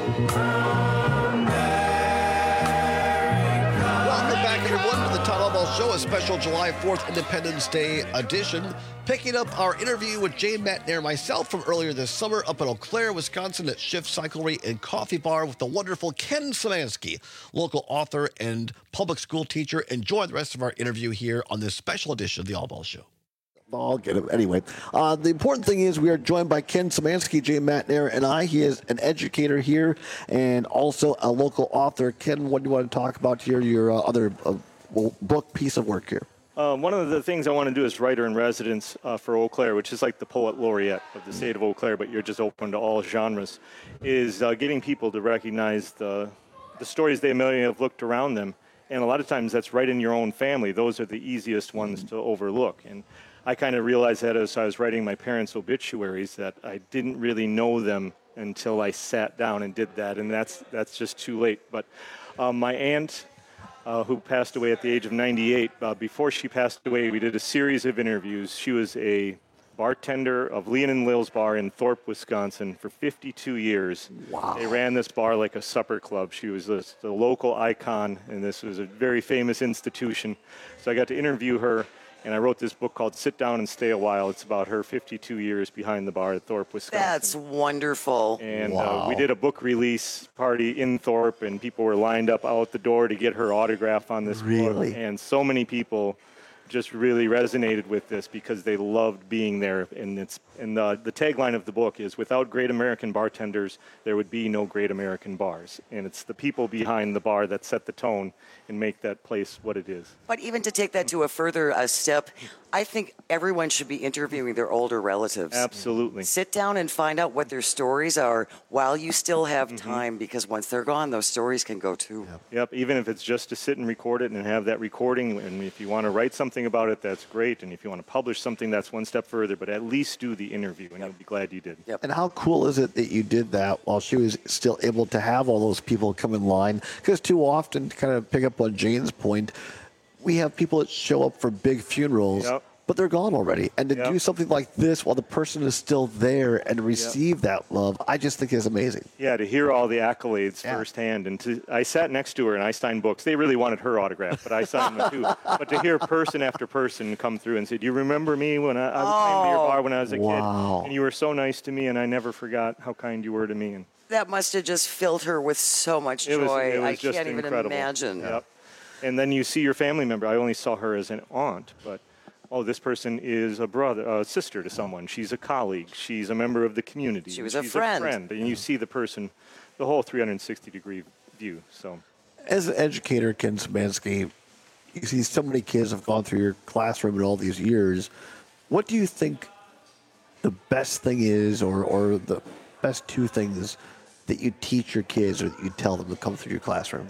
Speaker 15: Everyone to the Todd Ball Show, a special July fourth Independence Day edition. Picking up our interview with Jane Matnair and myself from earlier this summer up in Eau Claire, Wisconsin at Shift Cyclery and Coffee Bar with the wonderful Ken Szymanski, local author and public school teacher. Enjoy the rest of our interview here on this special edition of the All Ball Show.
Speaker 4: I'll get him. Anyway, uh, the important thing is we are joined by Ken Szymanski, Jane Matnair, and I. He is an educator here and also a local author. Ken, what do you want to talk about here, your uh, other uh, book piece of work here?
Speaker 7: Uh, one of the things I want to do is writer-in-residence uh, for Eau Claire, which is like the poet laureate of the state of Eau Claire, but you're just open to all genres, is uh, getting people to recognize the, the stories they may have looked around them. And a lot of times that's right in your own family. Those are the easiest ones to overlook. And I kind of realized that as I was writing my parents' obituaries that I didn't really know them until I sat down and did that, and that's that's just too late. But uh, my aunt, uh, who passed away at the age of ninety-eight, uh, before she passed away, we did a series of interviews. She was a bartender of Leon and Lil's Bar in Thorpe, Wisconsin for fifty-two years.
Speaker 4: Wow.
Speaker 7: They ran this bar like a supper club. She was a, a local icon, and this was a very famous institution. So I got to interview her. And I wrote this book called Sit Down and Stay a While. It's about her fifty-two years behind the bar at Thorpe, Wisconsin.
Speaker 6: That's wonderful.
Speaker 7: And
Speaker 6: wow.
Speaker 7: uh, we did a book release party in Thorpe, and people were lined up out the door to get her autograph on this
Speaker 4: really?
Speaker 7: book. And so many people just really resonated with this because they loved being there. And it's and the, the tagline of the book is, without great American bartenders, there would be no great American bars. And it's the people behind the bar that set the tone and make that place what it is.
Speaker 6: But even to take that to a further uh, step, I think everyone should be interviewing their older relatives.
Speaker 7: Absolutely.
Speaker 6: Sit down and find out what their stories are while you still have
Speaker 7: Mm-hmm.
Speaker 6: time, because once they're gone, those stories can go too.
Speaker 7: Yep. yep, even if it's just to sit and record it and have that recording, and if you want to write something about it, that's great, and if you want to publish something, that's one step further, but at least do the interview, and yep. you'll be glad you did.
Speaker 6: Yep.
Speaker 4: And how cool is it that you did that while she was still able to have all those people come in line? Because too often, to kind of pick up on Jane's point, we have people that show up for big funerals,
Speaker 7: yep.
Speaker 4: but they're gone already. And to
Speaker 7: yep.
Speaker 4: do something like this while the person is still there and receive yep. that love, I just think is amazing.
Speaker 7: Yeah, to hear all the accolades
Speaker 4: yeah.
Speaker 7: firsthand. And to, I sat next to her and I signed books. They really wanted her autograph, but I signed them too. But to hear person after person come through and say, do you remember me when I, I
Speaker 6: oh,
Speaker 7: came to your bar when I was a
Speaker 4: wow.
Speaker 7: kid? And you were so nice to me, and I never forgot how kind you were to me. And
Speaker 6: that must have just filled her with so much
Speaker 7: it
Speaker 6: joy.
Speaker 7: Was, it was
Speaker 6: I
Speaker 7: just
Speaker 6: can't
Speaker 7: incredible.
Speaker 6: even imagine.
Speaker 7: Yep. And then you see your family member. I only saw her as an aunt, but oh, this person is a brother, a sister to someone. She's a colleague. She's a member of the community.
Speaker 6: She was
Speaker 7: She's
Speaker 6: a friend.
Speaker 7: a friend. And you see the person, the whole three hundred sixty degree view. So,
Speaker 4: as an educator, Ken Szymanski, you see so many kids have gone through your classroom in all these years. What do you think the best thing is, or, or the best two things that you teach your kids or that you tell them to come through your classroom?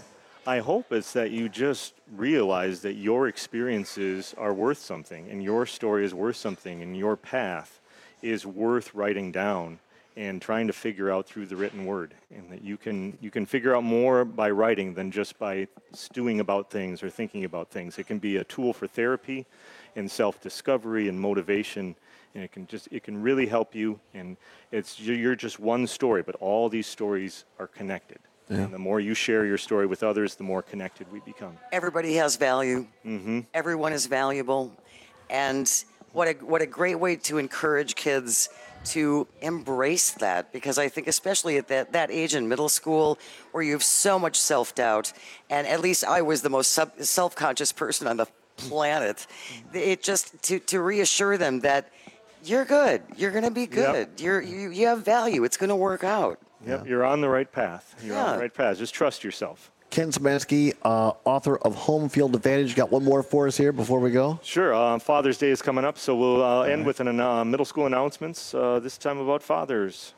Speaker 7: I hope it's that you just realize that your experiences are worth something, and your story is worth something, and your path is worth writing down and trying to figure out through the written word, and that you can you can figure out more by writing than just by stewing about things or thinking about things. It can be a tool for therapy and self-discovery and motivation, and it can just it can really help you. And it's you're just one story, but all these stories are connected. Yeah. And the more you share your story with others, the more connected we become.
Speaker 6: Everybody has value.
Speaker 7: Mm-hmm.
Speaker 6: Everyone is valuable, and what a what a great way to encourage kids to embrace that, because I think especially at that, that age in middle school where you have so much self-doubt, and at least I was the most sub- self-conscious person on the planet, it just to, to reassure them that you're good, you're going to be good, yep. you're, you you have value, it's going to work out.
Speaker 7: Yep, yeah. You're on the right path. You're
Speaker 6: yeah.
Speaker 7: on the right path. Just trust yourself.
Speaker 4: Ken Szymanski, uh, author of Home Field Advantage. Got one more for us here before we go?
Speaker 7: Sure. Uh, Father's Day is coming up, so we'll uh, end right. with an uh, middle school announcements, uh, this time about fathers.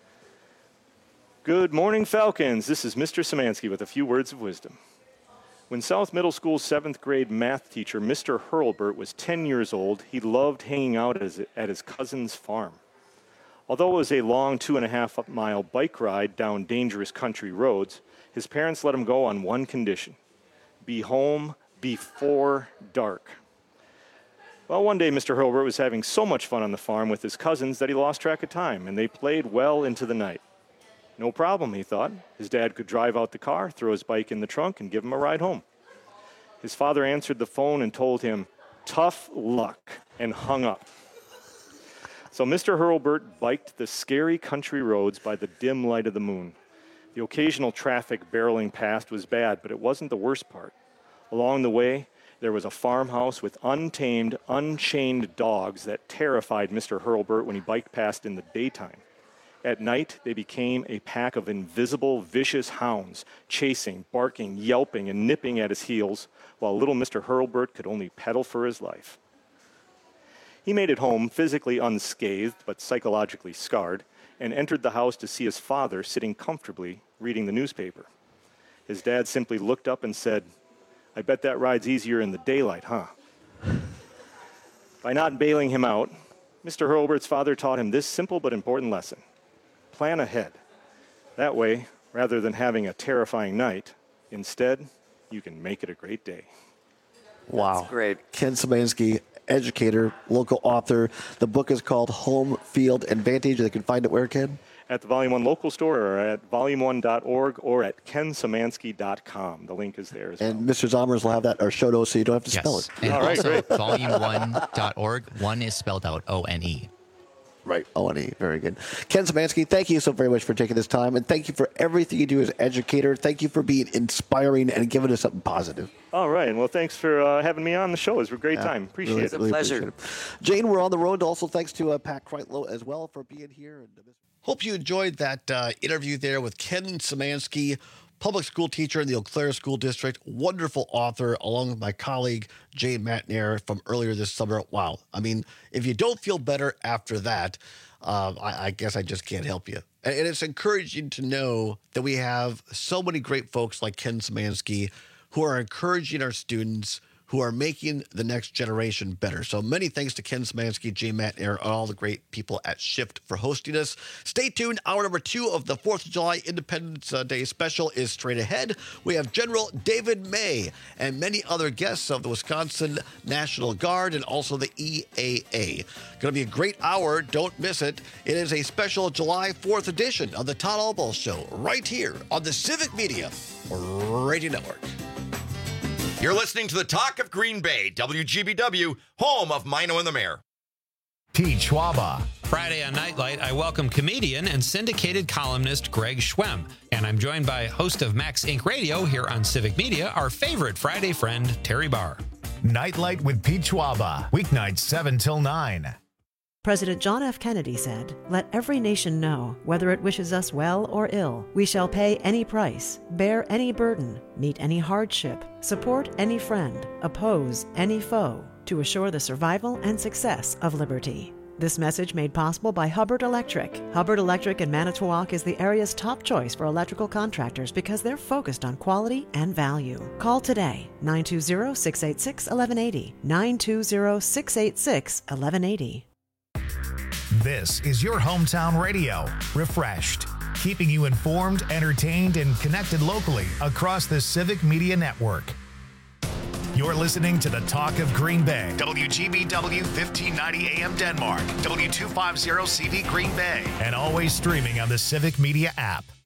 Speaker 7: Good morning, Falcons. This is Mister Szymanski with a few words of wisdom. When South Middle School's seventh grade math teacher, Mister Hurlburt, was ten years old, he loved hanging out at his, at his cousin's farm. Although it was a long two and a half mile bike ride down dangerous country roads, his parents let him go on one condition: be home before dark. Well, one day Mister Hurlburt was having so much fun on the farm with his cousins that he lost track of time, and they played well into the night. No problem, he thought. His dad could drive out the car, throw his bike in the trunk, and give him a ride home. His father answered the phone and told him, "Tough luck," and hung up. So Mister Hurlburt biked the scary country roads by the dim light of the moon. The occasional traffic barreling past was bad, but it wasn't the worst part. Along the way, there was a farmhouse with untamed, unchained dogs that terrified Mister Hurlburt when he biked past in the daytime. At night, they became a pack of invisible, vicious hounds, chasing, barking, yelping, and nipping at his heels, while little Mister Hurlburt could only pedal for his life. He made it home, physically unscathed but psychologically scarred, and entered the house to see his father sitting comfortably reading the newspaper. His dad simply looked up and said, "I bet that ride's easier in the daylight, huh?" By not bailing him out, Mister Hurlburt's father taught him this simple but important lesson: plan ahead. That way, rather than having a terrifying night, instead, you can make it a great day.
Speaker 4: Wow.
Speaker 6: That's great.
Speaker 4: Ken Szymanski, educator, local author. The book is called Home Field Advantage. They can find it where, Ken?
Speaker 7: At the Volume one local store, or at volume one dot org, or at ken szymanski dot com. The link is there as
Speaker 4: and
Speaker 7: well.
Speaker 4: Mister Zommers will have that, our show notes, so you don't have to
Speaker 2: yes.
Speaker 4: spell it.
Speaker 2: And
Speaker 7: All right,
Speaker 2: also,
Speaker 7: great.
Speaker 2: volume one dot org. One is spelled out O N E.
Speaker 4: Right. O N E. Very good. Ken Szymanski, thank you so very much for taking this time, and thank you for everything you do as an educator. Thank you for being inspiring and giving us something positive.
Speaker 7: All right. Well, thanks for uh, having me on the show. It was a great
Speaker 4: Yeah,
Speaker 7: time. Appreciate
Speaker 4: really,
Speaker 7: it.
Speaker 4: really
Speaker 6: pleasure.
Speaker 4: appreciate it. Jane, we're on the road. Also, thanks to uh, Pat Kreitlow as well for being here. And
Speaker 15: Hope you enjoyed that uh, interview there with Ken Szymanski, public school teacher in the Eau Claire School District, wonderful author, along with my colleague Jane Matnair from earlier this summer. Wow. I mean, if you don't feel better after that, uh, I, I guess I just can't help you. And, and it's encouraging to know that we have so many great folks like Ken Szymanski who are encouraging our students, who are making the next generation better. So many thanks to Ken Szymanski, Jane Matnair, and all the great people at Shift for hosting us. Stay tuned. Hour number two of the fourth of July Independence Day special is straight ahead. We have General David May and many other guests of the Wisconsin National Guard and also the E A A. Going to be a great hour. Don't miss it. It is a special July fourth edition of the Todd Albaugh Show right here on the Civic Media Radio Network.
Speaker 3: You're listening to the Talk of Green Bay, W G B W, home of Mino and the Mayor.
Speaker 1: Pete Schwaba.
Speaker 22: Friday on Nightlight, I welcome comedian and syndicated columnist Greg Schwem. And I'm joined by host of Max Incorporated. Radio here on Civic Media, our favorite Friday friend, Terry Barr.
Speaker 1: Nightlight with Pete Schwaba. Weeknights seven till nine.
Speaker 5: President John F. Kennedy said, "Let every nation know, whether it wishes us well or ill, we shall pay any price, bear any burden, meet any hardship, support any friend, oppose any foe, to assure the survival and success of liberty." This message made possible by Hubbard Electric. Hubbard Electric in Manitowoc is the area's top choice for electrical contractors because they're focused on quality and value. Call today, nine two zero, six eight six, one one eight zero, nine two zero, six eight six, one one eight zero.
Speaker 1: This is your hometown radio, refreshed, keeping you informed, entertained, and connected locally across the Civic Media Network. You're listening to the Talk of Green Bay, W G B W fifteen ninety A M Denmark, W two fifty C V Green Bay, and always streaming on the Civic Media app.